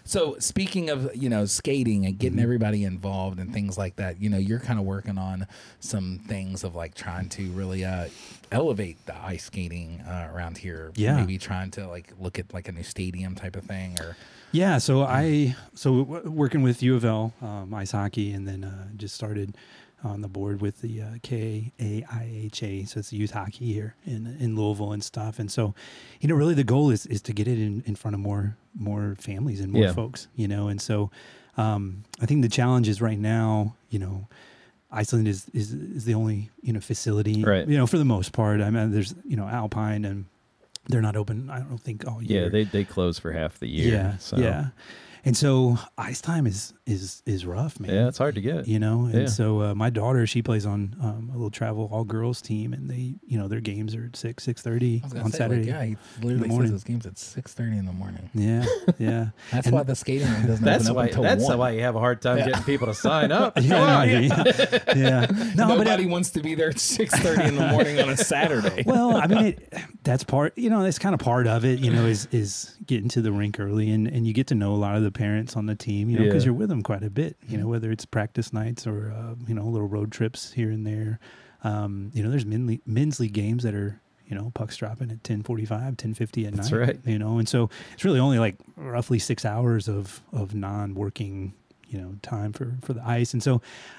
So speaking of, you know, skating and getting Mm-hmm. everybody involved and things like that, you know, you're kind of working on some things of like trying to really uh, elevate the ice skating uh, around here. Yeah. Maybe trying to like look at like a new stadium type of thing or. Yeah, so I so w- working with U of L um, ice hockey, and then uh, just started on the board with the uh, K A I H A, so it's youth hockey here in in Louisville and stuff. And so, you know, really the goal is is to get it in, in front of more more families and more Yeah. folks, you know. And so, um, I think the challenge is right now, you know, Iceland is is is the only you know facility, Right. you know, for the most part. I mean, there's you know Alpine and they're not open. I don't think all year. Yeah, they they close for half the year. Yeah, so. yeah. And so ice time is is is rough, man. Yeah, it's hard to get. You know, and Yeah. so uh, my daughter, she plays on um, a little travel all girls team, and they, you know, their games are at six six thirty I was gonna on say, Saturday. Like, yeah, he literally morning. says his game's at six thirty in the morning. Yeah, yeah. That's And- why the skating rink doesn't That's open why. up until That's one. why you have a hard time Yeah. getting people to sign up. Come yeah, on. yeah, yeah. No, but Nobody wants to be there at six thirty in the morning on a Saturday. well, I mean, it, that's part. You know, that's kind of part of it. You know, is is getting to the rink early, and and you get to know a lot of the parents on the team. You know, because Yeah. you're with them quite a bit. You know, whether it's practice nights or uh, you know little road trips here and there. Um, you know, there's men's league, men's league games that are you know pucks dropping at ten forty-five, ten fifty at That's night. right. You know, and so it's really only like roughly six hours of of non-working you know time for for the ice. And so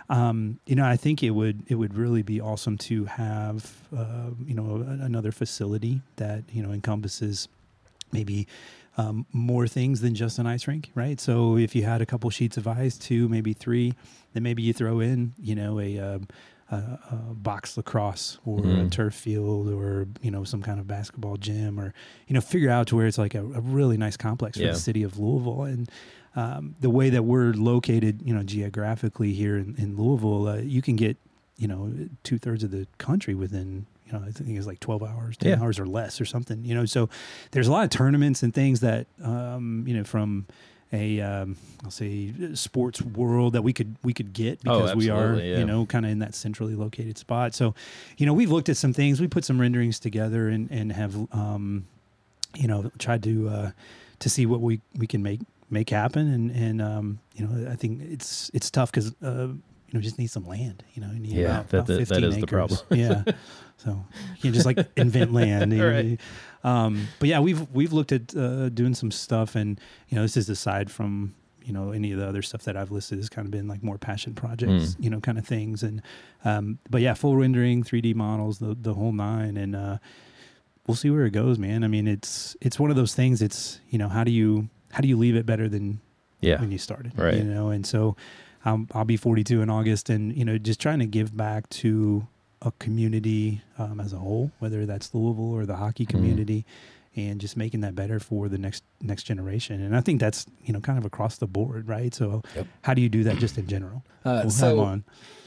um you know I think it would it would really be awesome to have uh, you know a, another facility that you know encompasses maybe um, more things than just an ice rink, right? So if you had a couple sheets of ice, two, maybe three, then maybe you throw in, you know, a, um, a, a box lacrosse or a Mhm. turf field or, you know, some kind of basketball gym or, you know, figure out to where it's like a, a really nice complex for Yeah. the city of Louisville. And um, the way that we're located, you know, geographically here in, in Louisville, uh, you can get, you know, two thirds of the country within, you know, I think it's like twelve hours, ten Yeah. hours or less or something, you know, so there's a lot of tournaments and things that, um, you know, from a, um, I'll say sports world that we could, we could get Oh, because we are, absolutely, yeah. you know, kind of in that centrally located spot. So, you know, we've looked at some things, we put some renderings together and, and have, um, you know, tried to, uh, to see what we, we can make, make happen. And, and, um, you know, I think it's, it's tough because, uh, you know, just need some land, you know, you need Yeah, about, that- about that- that fifteen is the acres. problem. Yeah. So you can't just like invent land. You know? Right. Um, but yeah, we've, we've looked at, uh, doing some stuff and, you know, this is aside from, you know, any of the other stuff that I've listed has kind of been like more passion projects, Mm. you know, kind of things. And, um, but yeah, full rendering, three D models, the, the whole nine. And, uh, we'll see where it goes, man. I mean, it's, it's one of those things. It's, you know, how do you, how do you leave it better than Yeah. when you started, Right. you know? And so, um, I'll be forty-two in August and, you know, just trying to give back to a community, um, as a whole, whether that's Louisville or the hockey community and just making that better for the next, next generation. And I think that's, you know, kind of across the board, right? So Yep. how do you do that just in general? Uh, We'll so have on.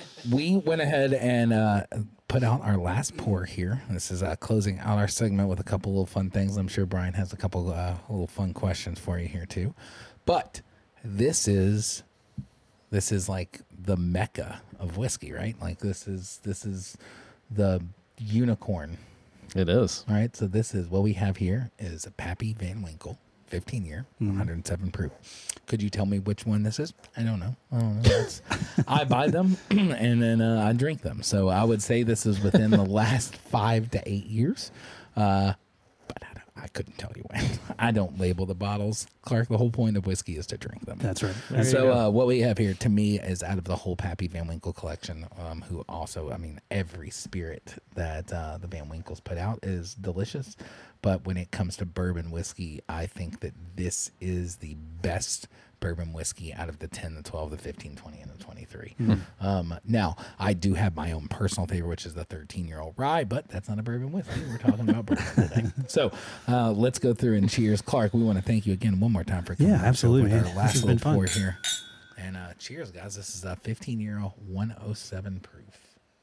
we went ahead and uh, put out our last pour here. This is uh, closing out our segment with a couple little fun things. I'm sure Brian has a couple uh, little fun questions for you here too. But this is this is like the mecca of whiskey, right? Like this is this is the unicorn. It is. All right, so this is what we have here is a Pappy Van Winkle, fifteen year, Mhm. one hundred seven proof. Could you tell me which one this is? I don't know. I don't know. That's, I buy them and then uh, I drink them. So I would say this is within the last five to eight years. Uh, but I, don't, I couldn't tell you when. I don't label the bottles. Clark, the whole point of whiskey is to drink them. That's right. There you So go. uh, what we have here, to me, is out of the whole Pappy Van Winkle collection, um, who also, I mean, every spirit that uh, the Van Winkles put out is delicious. But when it comes to bourbon whiskey, I think that this is the best bourbon whiskey out of the ten, the twelve, the fifteen, twenty, and the twenty-three. Um, now, I do have my own personal favorite, which is the thirteen-year-old rye, but that's not a bourbon whiskey. We're talking about bourbon today. So uh, let's go through and cheers. Clark, we want to thank you again one more time for coming Yeah, on the show absolutely, with man. our This last has little been fun. pour here. And uh, cheers, guys. This is a fifteen-year-old one oh seven proof.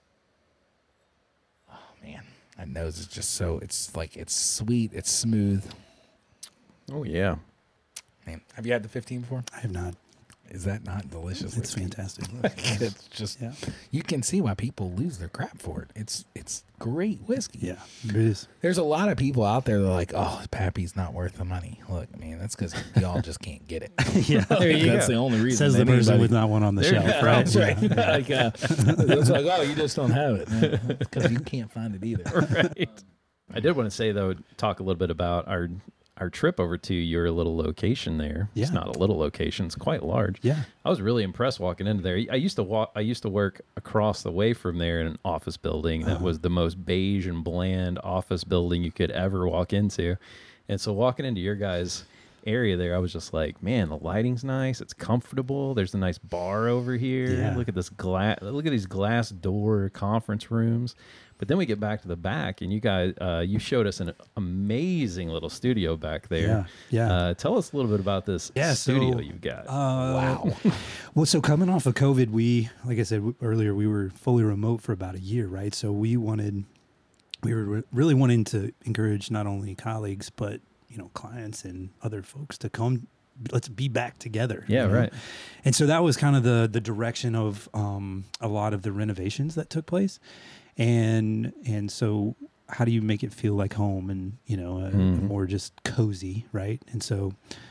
Oh, man. That nose is just so, it's like, it's sweet, it's smooth. Oh yeah. Man, have you had the fifteen before? I have not. Is that not delicious? It's whiskey? fantastic. It's just Yeah. you can see why people lose their crap for it. It's it's great whiskey. Yeah, it is. There's a lot of people out there that are like, oh, Pappy's not worth the money. Look, man, that's because y'all just can't get it. Yeah, There you That's go. the only reason. says the person anybody- with not one on the There- shelf, yeah, right? That's right. Yeah. like, uh, it's like, oh, you just don't have it because you can't find it either. Right. I did want to say though, talk a little bit about our our trip over to your little location there. It's Yeah. not a little location; it's quite large. Yeah. I was really impressed walking into there. I used to walk. I used to work across the way from there in an office building that Uh-huh. was the most beige and bland office building you could ever walk into. And so walking into your guys' area there, I was just like, man, the lighting's nice. It's comfortable. There's a nice bar over here. Yeah. Look at this glass. Look at these glass door conference rooms. But then we get back to the back, and you guys, uh, you showed us an amazing little studio back there. Yeah, yeah. Uh, tell us a little bit about this Yeah, studio so, you've got. Uh, Wow. Well, so coming off of COVID, we, like I said w- earlier, we were fully remote for about a year, right? So we wanted, we were re- really wanting to encourage not only colleagues, but, you know, clients and other folks to come, let's be back together. Yeah, you know? right. And so that was kind of the, the direction of um, a lot of the renovations that took place. And, and so how do you make it feel like home and, you know, a, Mhm. more just cozy, right? And so,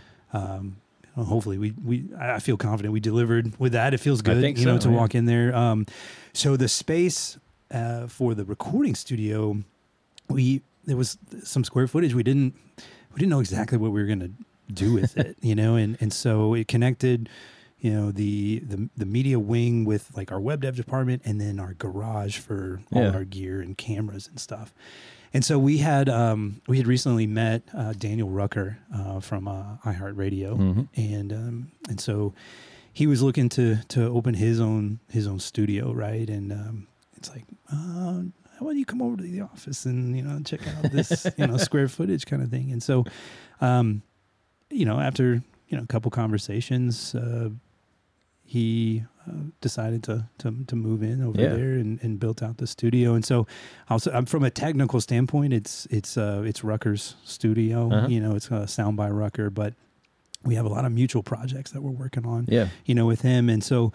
um, well, hopefully we, we, I feel confident we delivered with that. It feels I good, think you know, so, to yeah. walk in there. Um, so the space, uh, for the recording studio, we, there was some square footage. We didn't, we didn't know exactly what we were going to do with it, you know? And, and so it connected, you know, the, the, the media wing with like our web dev department and then our garage for all Yeah. our gear and cameras and stuff. And so we had um, we had recently met uh, Daniel Rucker uh, from uh, iHeartRadio, Mhm. and um, and so he was looking to to open his own his own studio, right? And um, it's like, uh, how about you come over to the office and you know check out this you know square footage kind of thing? And so, um, you know, after you know a couple conversations, uh, he uh, decided to, to to move in over Yeah. there and, and built out the studio. And so, also um, from a technical standpoint, it's it's uh, it's Rucker's studio. Uh-huh. You know, it's uh, Sound by Rucker, but we have a lot of mutual projects that we're working on. Yeah. You know, with him. And so,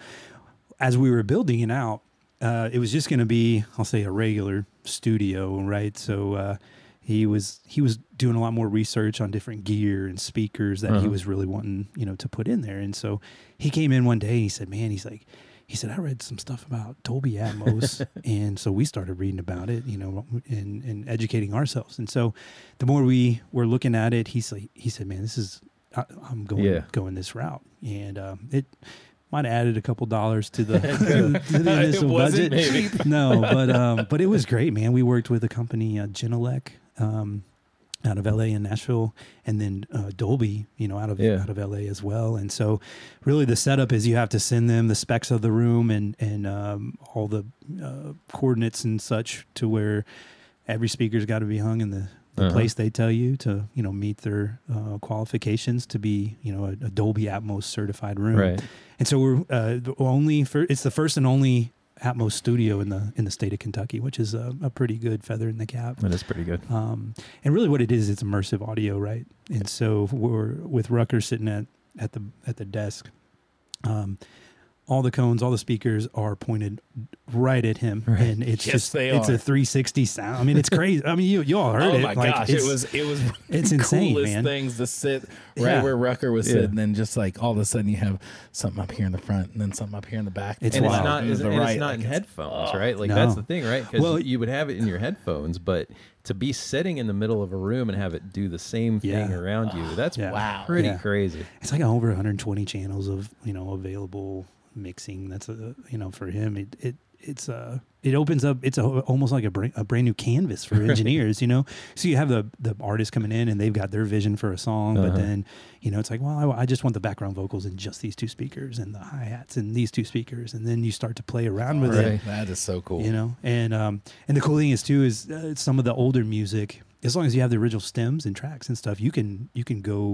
as we were building it out, uh, it was just going to be, I'll say, a regular studio, right? So. Uh, He was he was doing a lot more research on different gear and speakers that he Uh-huh. was really wanting, you know, to put in there. And so he came in one day and he said, man, he's like, he said, I read some stuff about Dolby Atmos. And so we started reading about it, you know, and, and educating ourselves. And so the more we were looking at it, he's like, he said, man, this is, I, I'm going, Yeah. going this route. And um, it might have added a couple dollars to the, to the initial It wasn't budget. cheap. No, but, um, but it was great, man. We worked with a company, uh, Genelec, um, out of L A and Nashville, and then uh, Dolby, you know, out of Yeah. out of L A as well. And so, really, the setup is you have to send them the specs of the room and and um, all the uh, coordinates and such to where every speaker's got to be hung in the, the Uh-huh. place they tell you to, you know, meet their uh, qualifications to be, you know, a, a Dolby Atmos certified room. Right. And so we're uh, the only for it's the first and only Atmos studio in the in the state of Kentucky, which is a, a pretty good feather in the cap. That is pretty good. Um, and really, what it is, it's immersive audio, right? And so we're with Rucker sitting at at the at the desk. Um, all the cones, all the speakers are pointed right at him, Right. and it's Yes, just they it's are. a three sixty sound. I mean, it's crazy. I mean, you you all heard Oh it. my Like, gosh! It it's- was it was it's the insane, coolest man. things to sit right Yeah. where Rucker was Yeah. sitting, and just like all of a sudden you have something up here in the front, and then something up here in the back. It's and it's wild. not, And it's, the and right, it's not like in it's- headphones, oh. right? Like No. that's the thing, right? Because Well- you would have it in your headphones, but to be sitting in the middle of a room and have it do the same thing Yeah. around you, that's Yeah. Wow. pretty Yeah. crazy. It's like over one hundred twenty channels of you know available mixing. That's a you know for him it it it's uh it opens up. It's a, almost like a brand, a brand new canvas for engineers. You know, so you have the the artist coming in and they've got their vision for a song, Uh-huh. but then you know it's like, well, I, I just want the background vocals in just these two speakers and the hi hats in these two speakers, and then you start to play around with Right. it. That is so cool. You know, and um, and the cool thing is too is uh, some of the older music, as long as you have the original stems and tracks and stuff, you can you can go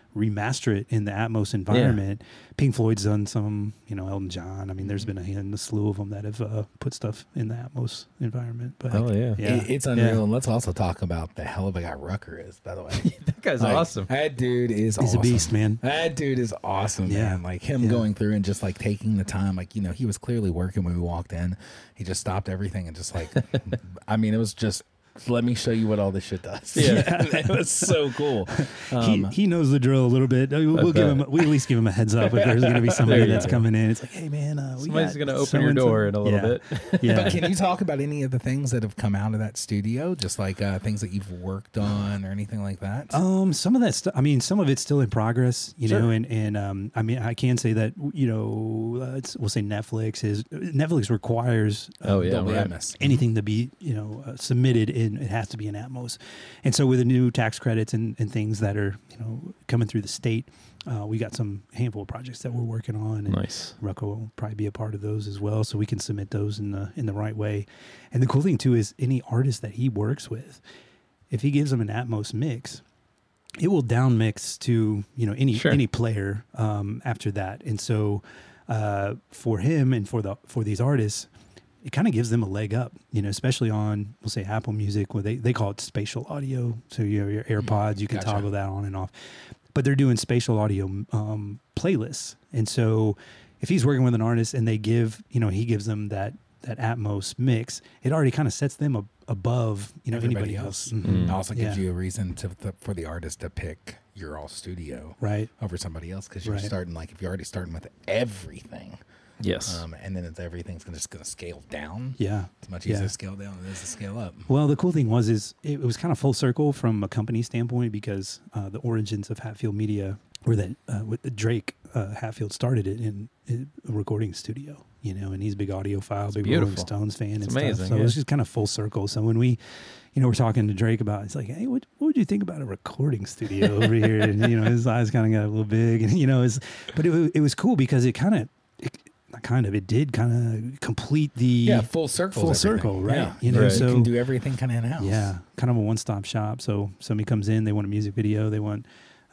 remaster it in the Atmos environment. Pink Floyd's done some, you know, Elton John. I mean, there's been a, hand, a slew of them that have uh, put stuff in the Atmos environment. But Oh, yeah. yeah, It- it's unreal. Yeah. And let's also talk about the hell of a guy Rucker is, by the way. That guy's Like, awesome. That dude is He's awesome. a beast, man. That dude is awesome, Yeah. man. Like him Yeah. going through and just like taking the time, like, you know, he was clearly working when we walked in. He just stopped everything and just like, I mean, it was just, let me show you what all this shit does. Yeah. It was so cool. he, Um, he knows the drill a little bit. We'll, we'll give him. We at least give him a heads up if there's going to be somebody There you that's go. coming in. It's like, hey man, uh, we Somebody's got going to open your so-and-so. door in a little Yeah. bit. Yeah, But can you talk about any of the things that have come out of that studio? Just like uh, things that you've worked on or anything like that? Um, some of that stuff. I mean, some of it's still in progress, you Sure. know, and and um, I mean, I can say that you know, uh, it's, we'll say Netflix is Netflix requires uh, Oh, yeah. Dolby right. Atmos. anything to be you know uh, submitted in, it has to be in Atmos, and so with the new tax credits and, and things that are you know coming through the state, uh, we got some handful of projects that we're working on, and Nice. Rucko will probably be a part of those as well, so we can submit those in the in the right way. And the cool thing too is any artist that he works with, if he gives them an Atmos mix, it will down mix to you know any Sure. any player um, after that. And so uh, for him and for the for these artists, it kind of gives them a leg up, you know, especially on we'll say Apple Music, where they, they call it spatial audio. So you know, your AirPods, you can Gotcha. toggle that on and off. But they're doing spatial audio um, playlists, and so if he's working with an artist and they give, you know, he gives them that that Atmos mix, it already kind of sets them ab- above, you know, Everybody anybody else. else. Mm. It also gives Yeah. you a reason to th- for the artist to pick your all studio Right. over somebody else because you're Right. starting like if you're already starting with everything, Yes. um, and then it's, everything's gonna, just going to scale down. Yeah. It's much Yeah. easier to scale down than it is to scale up. Well, the cool thing was is it, it was kind of full circle from a company standpoint because uh, the origins of Hatfield Media were that uh, with the Drake uh, Hatfield started it in, in a recording studio, you know, and he's a big audiophile, big Rolling beautiful. Stones fan and It's stuff. amazing, So it yeah. was just kind of full circle. So when we, you know, we're talking to Drake about, it's like, hey, what, what would you think about a recording studio over here? And you know, his eyes kind of got a little big, and you know, it's, but it, wa- it was cool because it kind of, it, not kind of, it did kind of complete the Yeah, full circle. full circle, right? Yeah. You know, Right. so you can do everything kind of in house. yeah, kind of a one-stop shop. So somebody comes in, they want a music video, they want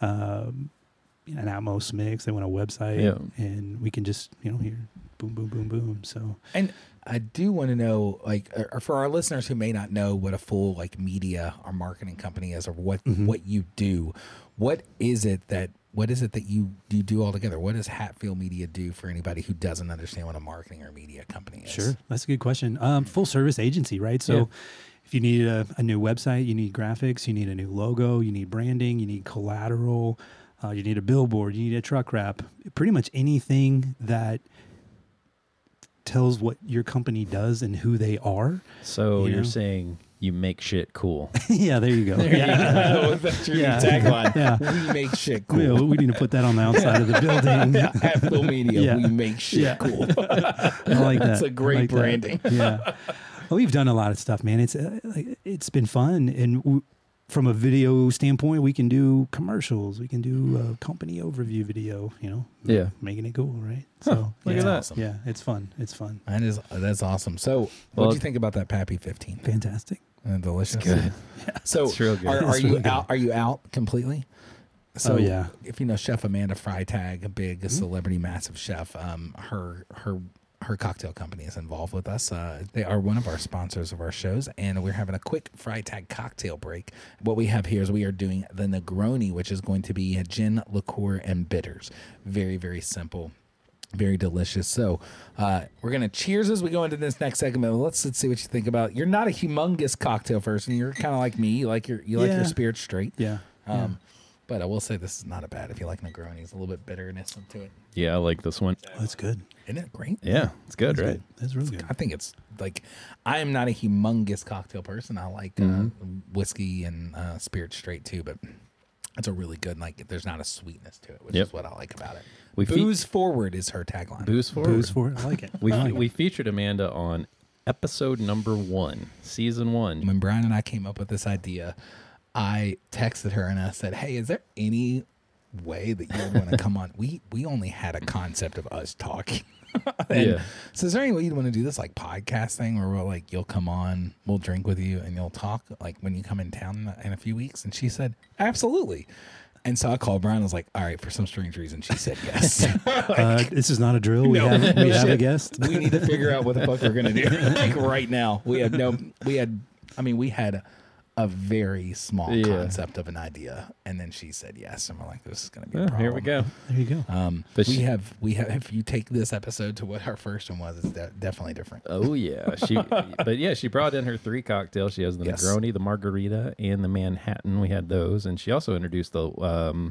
um, an Atmos mix, they want a website, Yeah. and we can just you know here, boom, boom, boom, boom. So And I do want to know, like, or for our listeners who may not know what a full like media or marketing company is, or what Mhm. what you do, what is it that what is it that you you do all together? What does Hatfield Media do for anybody who doesn't understand what a marketing or media company is? sure, that's a good question. Um, full service agency, right? So. Yeah. If you need a, a new website, you need graphics, you need a new logo, you need branding, you need collateral, uh, you need a billboard, you need a truck wrap. Pretty much anything that tells what your company does and who they are. So You you're know? saying you make shit cool. Yeah, there you go. There yeah. you go. That's your new Yeah. tagline. Yeah. We make shit Yeah, cool. we need to put that on the outside of the building. Hatfield Media, Yeah. we make shit Yeah. cool. I like that. That's a I great like that. branding. Yeah. Well, we've done a lot of stuff, man. It's uh, like, it's been fun, and w- from a video standpoint, we can do commercials, we can do a company overview video. You know, Yeah. making it cool, right? Huh, So look yeah, at that. Awesome. yeah, it's fun. It's fun. That is that's awesome. So, what Well, do you think about that Pappy fifteen? Fantastic. Uh, delicious. Good. So, It's real good. are, are It's you really good. out? Are you out completely? So, Oh, yeah. If you know Chef Amanda Freitag, a big celebrity, massive chef, um, her her her cocktail company is involved with us. Uh, they are one of our sponsors of our shows, and we're having a quick Freitag cocktail break. What we have here is we are doing the Negroni, which is going to be a gin, liqueur, and bitters. Very, very simple. Very delicious. So uh, we're gonna cheers as we go into this next segment. Let's, let's see what you think about. You're not a humongous cocktail person. You're kind of like me. You like your you like Yeah. your spirit straight. Yeah. Um, But I will say this is not a bad if you like Negronis. A little bit bitterness to it. Yeah, I like this one. yeah. That's good. Isn't it great? Yeah, it's good, That's right? good. That's really good. I think it's like I am not a humongous cocktail person. I like uh, Mm-hmm. whiskey and uh, spirit straight too, but it's a really good. Like there's not a sweetness to it, which Yep. is what I like about it. We fe- Booze forward is her tagline. Booze forward. Booze for it. I like it. We I like we it. featured Amanda on episode number one, season one. When Brian and I came up with this idea, I texted her and I said, "Hey, is there any way that you would want to come on?" We we only had a concept of us talking. And Yeah. so is there any way you'd want to do this like podcast thing where we'll like you'll come on, we'll drink with you, and you'll talk like when you come in town in a few weeks? And she said, absolutely. And so I called Brian. I was like, all right, for some strange reason, she said yes. Uh, this is not a drill. We No, have no we have a shit. guest. We need to figure out what the fuck we're going to do. Like right now. We had no, we had, I mean, we had a very small Yeah. concept of an idea. And then she said yes. And we're like, this is going to be a Oh, problem. here we go. There you go. Um, But we she- have, we have, if you take this episode to what our first one was, it's de- definitely different. Oh yeah, she. But yeah, she brought in her three cocktails. She has the Yes. Negroni, the Margarita, and the Manhattan. We had those, and she also introduced the um,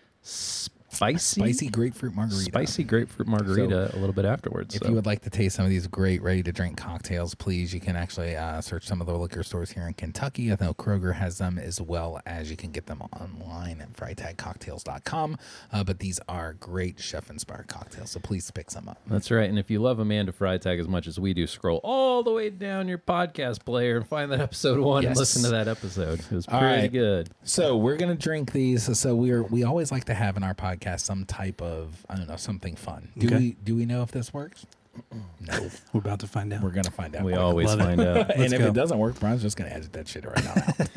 spicy, Spicy grapefruit margarita. spicy grapefruit margarita a little bit afterwards. If so. you would like to taste some of these great ready-to-drink cocktails, please, you can actually uh, search some of the liquor stores here in Kentucky. I know Kroger has them, as well as you can get them online at freitag cocktails dot com. Uh, but these are great chef-inspired cocktails, so please pick some up. That's right. And if you love Amanda Freitag as much as we do, scroll all the way down your podcast player and find that episode one and Yes. listen to that episode. It was All pretty right. good. So we're gonna drink these. So we're we always like to have in our podcast some type of I don't know something fun. Do Okay. we do we know if this works? No, We're about to find out. we're gonna find out. We We're gonna always love it. find out. and Let's if go. it doesn't work, Brian's just going to edit that shit right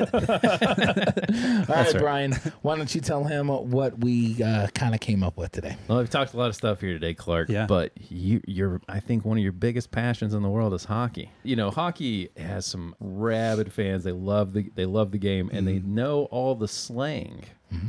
now. All right, right. Brian, why don't you tell him what we uh, kind of came up with today? Well, we've talked a lot of stuff here today, Clark. Yeah. But you, you're, I think, one of your biggest passions in the world is hockey. You know, hockey has some rabid fans. They love the, they love the game, and they know all the slang.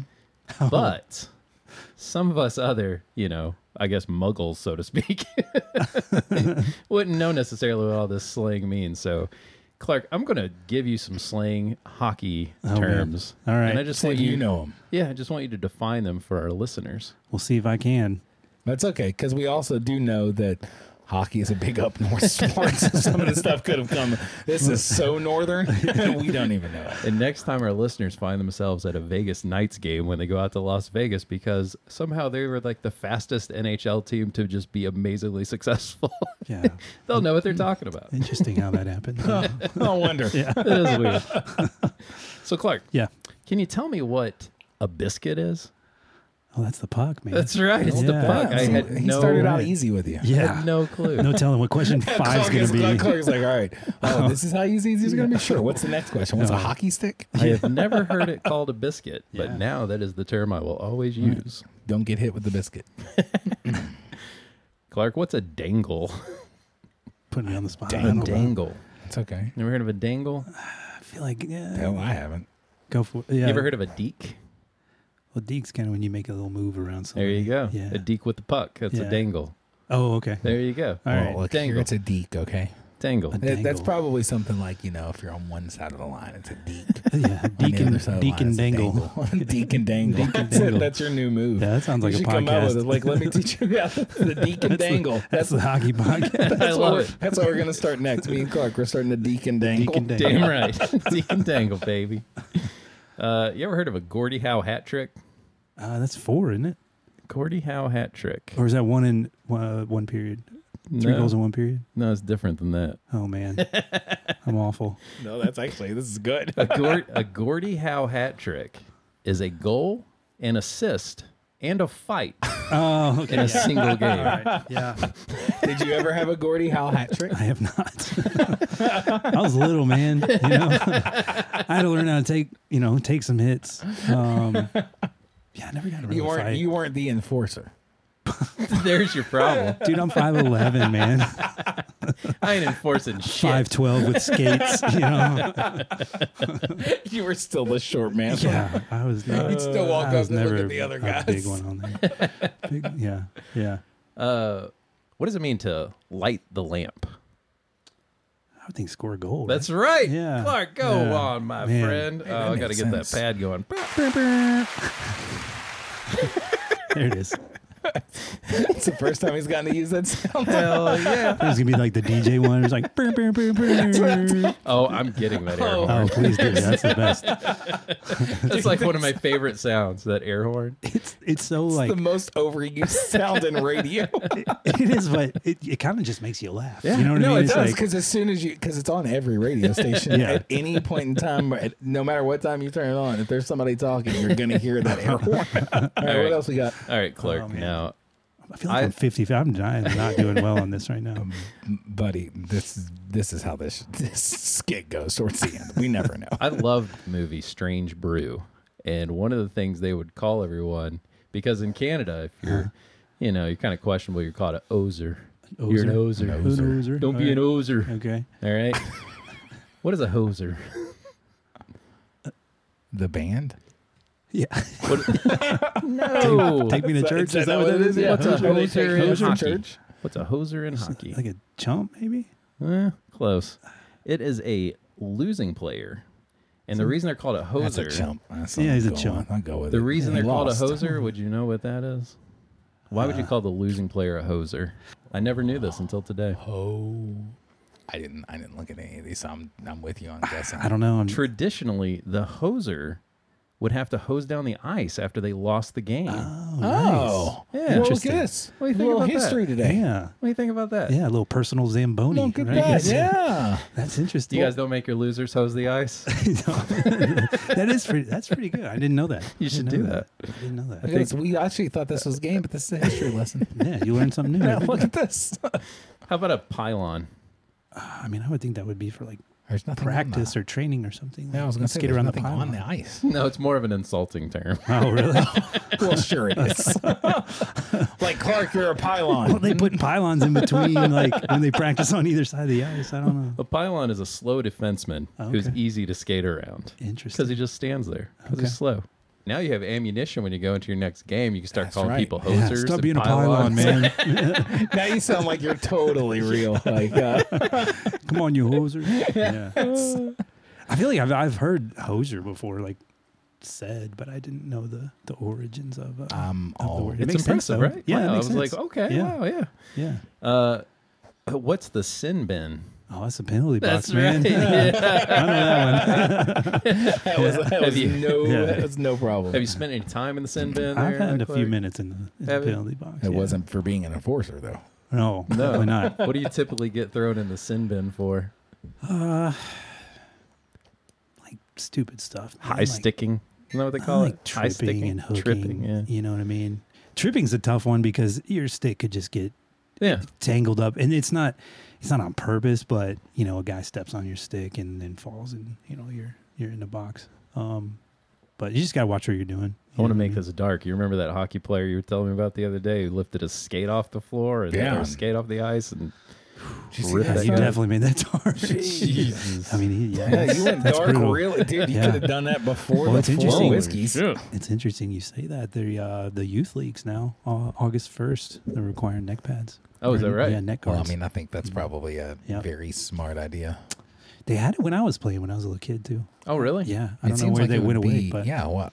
But some of us other, you know, I guess muggles, so to speak, wouldn't know necessarily what all this slang means. So, Clark, I'm going to give you some slang hockey Oh, man. terms. All right. And I just So want you you, know him. yeah, I just want you to define them for our listeners. We'll see if I can. That's okay, because we also do know that hockey is a big up north sport, so some of the stuff could have come. This is so northern, we don't even know it. And next time our listeners find themselves at a Vegas Knights game when they go out to Las Vegas because somehow they were like the fastest N H L team to just be amazingly successful, Yeah. they'll know what they're talking about. Interesting how that happened. No wonder. Yeah. It is weird. So, Clark, Yeah. can you tell me what a biscuit is? Oh, that's the puck, man. That's right. It's the Yeah. puck. I So had he no, started out right. easy with you. I yeah. had no clue. No telling what question five's going to be. Clark's like, all right, oh, this is how easy these are going to be? Sure. What's the next question? What's a hockey stick? I have never heard it called a biscuit, but Yeah. now that is the term I will always use. Don't get hit with the biscuit. Clark, what's a dangle? Putting me on the spot. I A don't know. dangle. It's okay. Never heard of a dangle? I feel like, yeah. Hell, I haven't. Go for it. Yeah. You ever heard of a deke? Well, deke's kind of when you make a little move around something. There you go. Yeah. A deke with the puck. That's Yeah. a dangle. Oh, okay. There you go. All right. Well, look, here Dangle. it's a deke, okay? Dangle. A That- That's dangle. probably something like, you know, if you're on one side of the line, it's a deke. Yeah. On the Deacon, other side of the line, Deacon it's a dangle. Deke and dangle. Deke and That's it. dangle. That's your new move. Yeah, that sounds like you a should come out with podcast. it. Like, let me teach you about the deke and dangle. That's the hockey podcast. I That's love what, it. that's what we're going to start next. Me and Clark, we're starting the deke and dangle. Deke and dangle. Damn right. Deke and dangle, baby. Uh, you ever heard of a Gordie Howe hat trick? Uh, that's four, isn't it? Gordie Howe hat trick. Or is that one in uh, one period? Three No. goals in one period? No, it's different than that. Oh, man. I'm awful. No, that's actually, this is good. A, Gord- a Gordie Howe hat trick is a goal, an assist, and a fight Oh, okay. in a single game. Yeah. Did you ever have a Gordie Howe hat trick? I have not. I was little, man. You know, I had to learn how to take, you know, take some hits. Um, yeah, I never got a real You weren't, fight. you weren't the enforcer. There's your problem. Dude, I'm five eleven, man. I ain't enforcing shit. five twelve with skates, you know. You were still the short man. Yeah, I was not. You'd still walk I up was and look never at the other a guys. big one on there. Big, yeah, yeah. Uh, what does it mean to light the lamp? I would think score a goal. right? That's right. Yeah. Clark, go Yeah. on, my Man. friend. Hey, Oh, that I got to makes get that sense. pad going. There it is. It's the first time he's gotten to use that sound. Hell yeah. There's gonna be like the D J one. It's like. Burr, burr, burr, burr. Oh, I'm getting that air horn. Oh, please do. That's the best. That's like one of my favorite sounds, that air horn. It's it's so It's like the most overused sound in radio. it is, but it, it kind of just makes you laugh. Yeah. You know what No, I mean? it It's does like- because as soon as you, because it's on every radio station Yeah. at any point in time, at, no matter what time you turn it on, if there's somebody talking, you're gonna hear that air horn. All right, right. what else we got? All right, Clark. Oh, man. now, I feel like I, I- am fifty. I'm, I'm not doing well on this right now. M- buddy, this is this is how this this skit goes towards the end. We never know. I loved the movie Strange Brew. And one of the things they would call everyone, because in Canada, if you're, Uh-huh. you know, you're kind of questionable, you're called an ozer. Ozer? You're an ozer. An An ozer. ozer? Don't All be an right. ozer. Okay. All right. What is a hoser? The band? Yeah. No. Take me to church. Is that what that is? Yeah. What's a Are they hoser taking in us to hockey? church? What's a hoser in hockey? Like a chump, maybe? Eh, close. It is a losing player. And the reason they're called a hoser, That's a chump. That's Yeah, what he's I'm a going chump. with. I'll go with the it. reason He they're called a lost. hoser, would you know what that is? Why would you call the losing player a hoser? I never knew this until today. Oh. I didn't I didn't look at any of these, so I'm I'm with you on guessing. I don't know. I'm, Traditionally, the hoser would have to hose down the ice after they lost the game. oh, Oh. nice. Yeah. Well, look at Interesting. this. What do you think little about that? history today. Yeah. What do you think about that? Yeah, a little personal Zamboni. Look at right? that. Yeah. That's interesting. You guys don't make your losers hose the ice? that is pretty. That's pretty good. I didn't know that. You I should didn't do know I didn't know that. Because we actually thought this was a game, but this is a history lesson. Yeah, you learned something new. Yeah, every look day. at this. How about a pylon? I mean, I would think that would be for like There's nothing practice on or training or something. the, yeah, I was going to say skate there's around the nothing pylon on the ice. No, it's more of an insulting term. Oh, really? Well, sure it is. Like Clark, you're a pylon. Well, they put pylons in between, like when they practice on either side of the ice. I don't know. A pylon is a slow defenseman who's Okay. easy to skate around Interesting. because he just stands there because Okay. he's slow. Now you have ammunition when you go into your next game. You can start That's calling right. people Yeah, hosers. stop and being a pylon, pylons. man. Now you sound like you're totally real. Like, uh, Come on, you hoser. Yeah. I feel like I've I've heard hoser before, like said, but I didn't know the the origins of, uh, I'm of the all. word. It It's makes sense, impressive, though. right? Yeah, Wow, it I makes was like, sense. okay, Yeah. wow, yeah. Yeah. Uh, what's the sin bin? Oh, that's a penalty box, That's man. right. Yeah. I know that one. That was, that Have was you- no. Yeah. That was no problem. Have you spent any time in the sin bin? I've there, had a Clark? few minutes in the, in the Have you? penalty box. It yeah. wasn't for being an enforcer, though. No, No. definitely not. What do you typically get thrown in the sin bin for? Uh, like stupid stuff. man. High Like, sticking? Isn't that what they I call like it? High tripping sticking and hooking. Tripping, yeah. You know what I mean? Tripping's a tough one because your stick could just get Yeah. tangled up, and it's not it's not on purpose, but you know, a guy steps on your stick and then falls, and you know you're you're in the box. Um, but you just gotta watch what you're doing. I want to You know make what this dark. You remember that hockey player you were telling me about the other day who lifted a skate off the floor and Yeah. or a skate off the ice and Did you see Rip I mean? that Yeah, you guy. definitely made that dark. Jesus. I mean, he, yeah, Yeah, you went that's dark, brutal. really, dude. You Yeah. could have done that before Well, the it's four interesting. whiskeys. It's interesting you say that. The uh, the youth leagues now, uh, August first, they're requiring neck pads. Oh, is that Or- right? Yeah, neck Well, guards. I mean, I think that's probably a Yeah. very smart idea. they had it when I was playing when I was a little kid too. Oh, really? Yeah, I It don't know seems where like they it would went away, be- but yeah, well,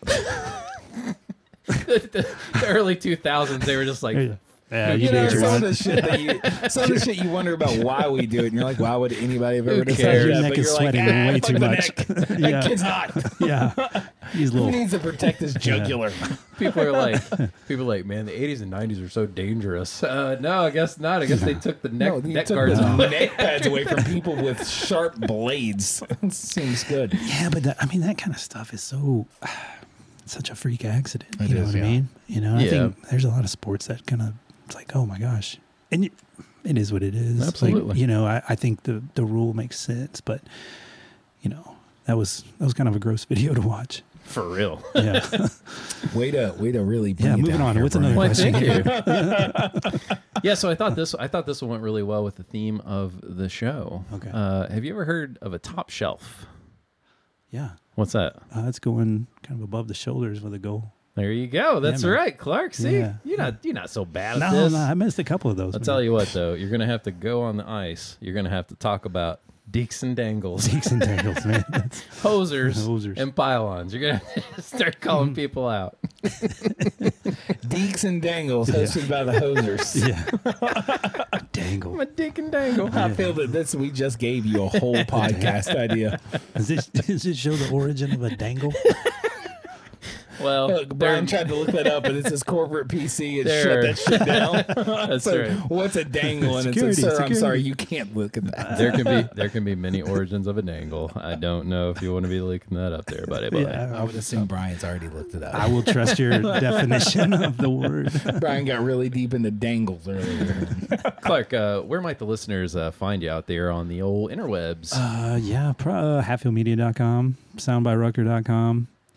the, the early two thousands, they were just like, There you- yeah, you you know, did your some own. of the shit that you, some of the shit you wonder about why we do it, and you're like, why would anybody have Who ever cares? decided Your that? neck But is you're sweating like, ah, way fuck too the much. neck. That Yeah. kid's hot. Yeah, he's He little. needs to protect his jugular. people are like, people are like, man, the eighties and nineties are so dangerous. Uh, no, I guess not. I guess they took the neck, No, you neck took guards the off. neck pads away from people with sharp blades. Seems good. Yeah, but that, I mean, that kind of stuff is so such a freak accident. It you know is, what yeah. I mean? You know, I Yeah. think there's a lot of sports that kind of it's like, oh my gosh, and you, it is what it is. Like, Absolutely. you know, I, I think the the rule makes sense, but you know, that was that was kind of a gross video to watch. For real. Yeah, Way to, way to really. bring yeah. it Moving down on. here, What's Brian. another Why, question? thank you. Yeah, so I thought this I thought this one went really well with the theme of the show. Okay. Uh, have you ever heard of a top shelf? Yeah, What's that? uh, it's going kind of above the shoulders with a goal. There you go. That's man. right, Clark. See, Yeah. you're not you're not so bad at No, this. no, I missed a couple of those. I'll tell you what, though, you're gonna have to go on the ice. You're gonna have to talk about deeks and dangles, Deeks and tangles, man. That's, hosers, Hosers. and pylons. You're gonna have to start calling people out. Deeks and Dangles, hosted by the Hosers. yeah. Dangle. I'm a dick and dangle. I feel that this we just gave you a whole podcast idea. Does this, does this show the origin of a dangle? Well, Look, Brian tried to look that up, and it's his corporate P C. It shut There. that shit down. That's So, right. what's a dangle? And it Security, says, "Sir, I'm security." sorry, you can't look at that." There can be there can be many origins of a dangle. I don't know if you want to be leaking that up there, buddy. But Yeah. I would assume Brian's already looked it up. I will trust your definition of the word. Brian got really deep into dangles earlier. Clark, uh, where might the listeners uh, find you out there on the old interwebs? Uh, yeah, pro, uh, Hatfield Media dot com, sound by rucker dot com.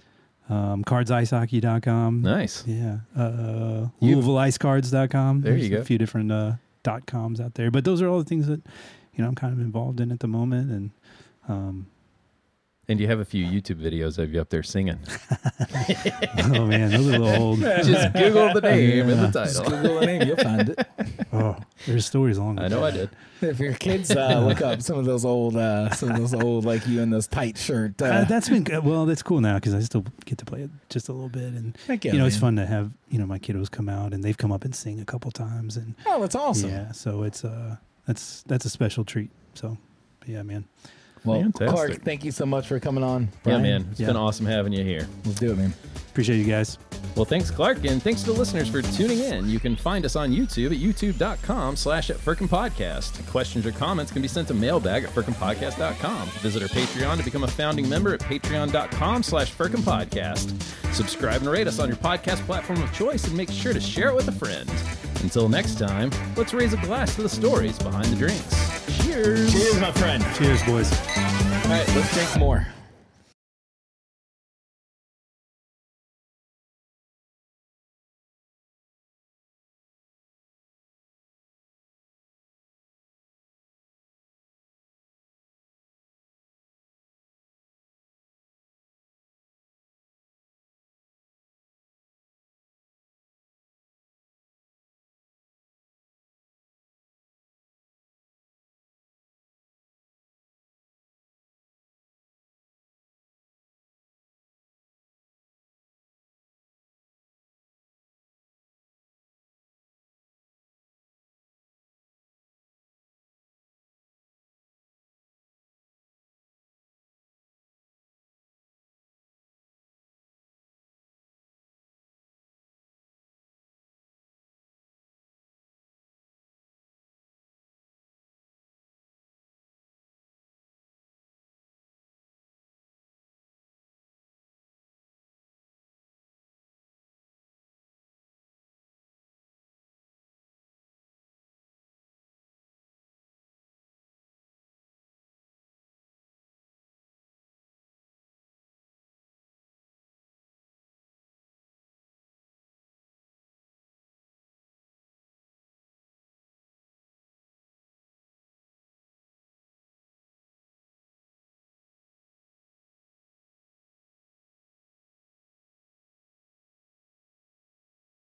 Um, cards ice hockey dot com. Nice. Yeah. Uh, You- Louisville ice cards dot com. There There's you go. a few different uh, dot coms out there. But those are all the things that, you know, I'm kind of involved in at the moment. And um, And you have a few YouTube videos of you up there singing. oh, man, those are a little old. Just Google the name and the Just title. Google the name, you'll find it. Oh, there's stories along. I with know I that. did. If your kids uh, look up some of those old, uh, some of those old, like you in those tight shirt. Uh, Uh, that's been good. Well, that's cool now because I still get to play it just a little bit, and heck yeah, you know it's man. fun to have you know my kiddos come out and they've come up and sing a couple times, and Oh, that's awesome. yeah, so it's uh that's that's a special treat. So yeah, man, Well, Fantastic. Clark, thank you so much for coming on. Yeah, Brian, man. It's Yeah. been awesome having you here. Let's do it, man. appreciate you guys. Well, thanks, Clark, and thanks to the listeners for tuning in. You can find us on YouTube at youtube.com slash at Firkin Podcast. Questions or comments can be sent to mailbag at firkin podcast dot com. Visit our Patreon to become a founding member at patreon.com slash Firkin Podcast. Subscribe and rate us on your podcast platform of choice, and make sure to share it with a friend. Until next time, let's raise a glass to the stories behind the drinks. Cheers! Cheers, my friend. Cheers, boys. All right, let's drink more.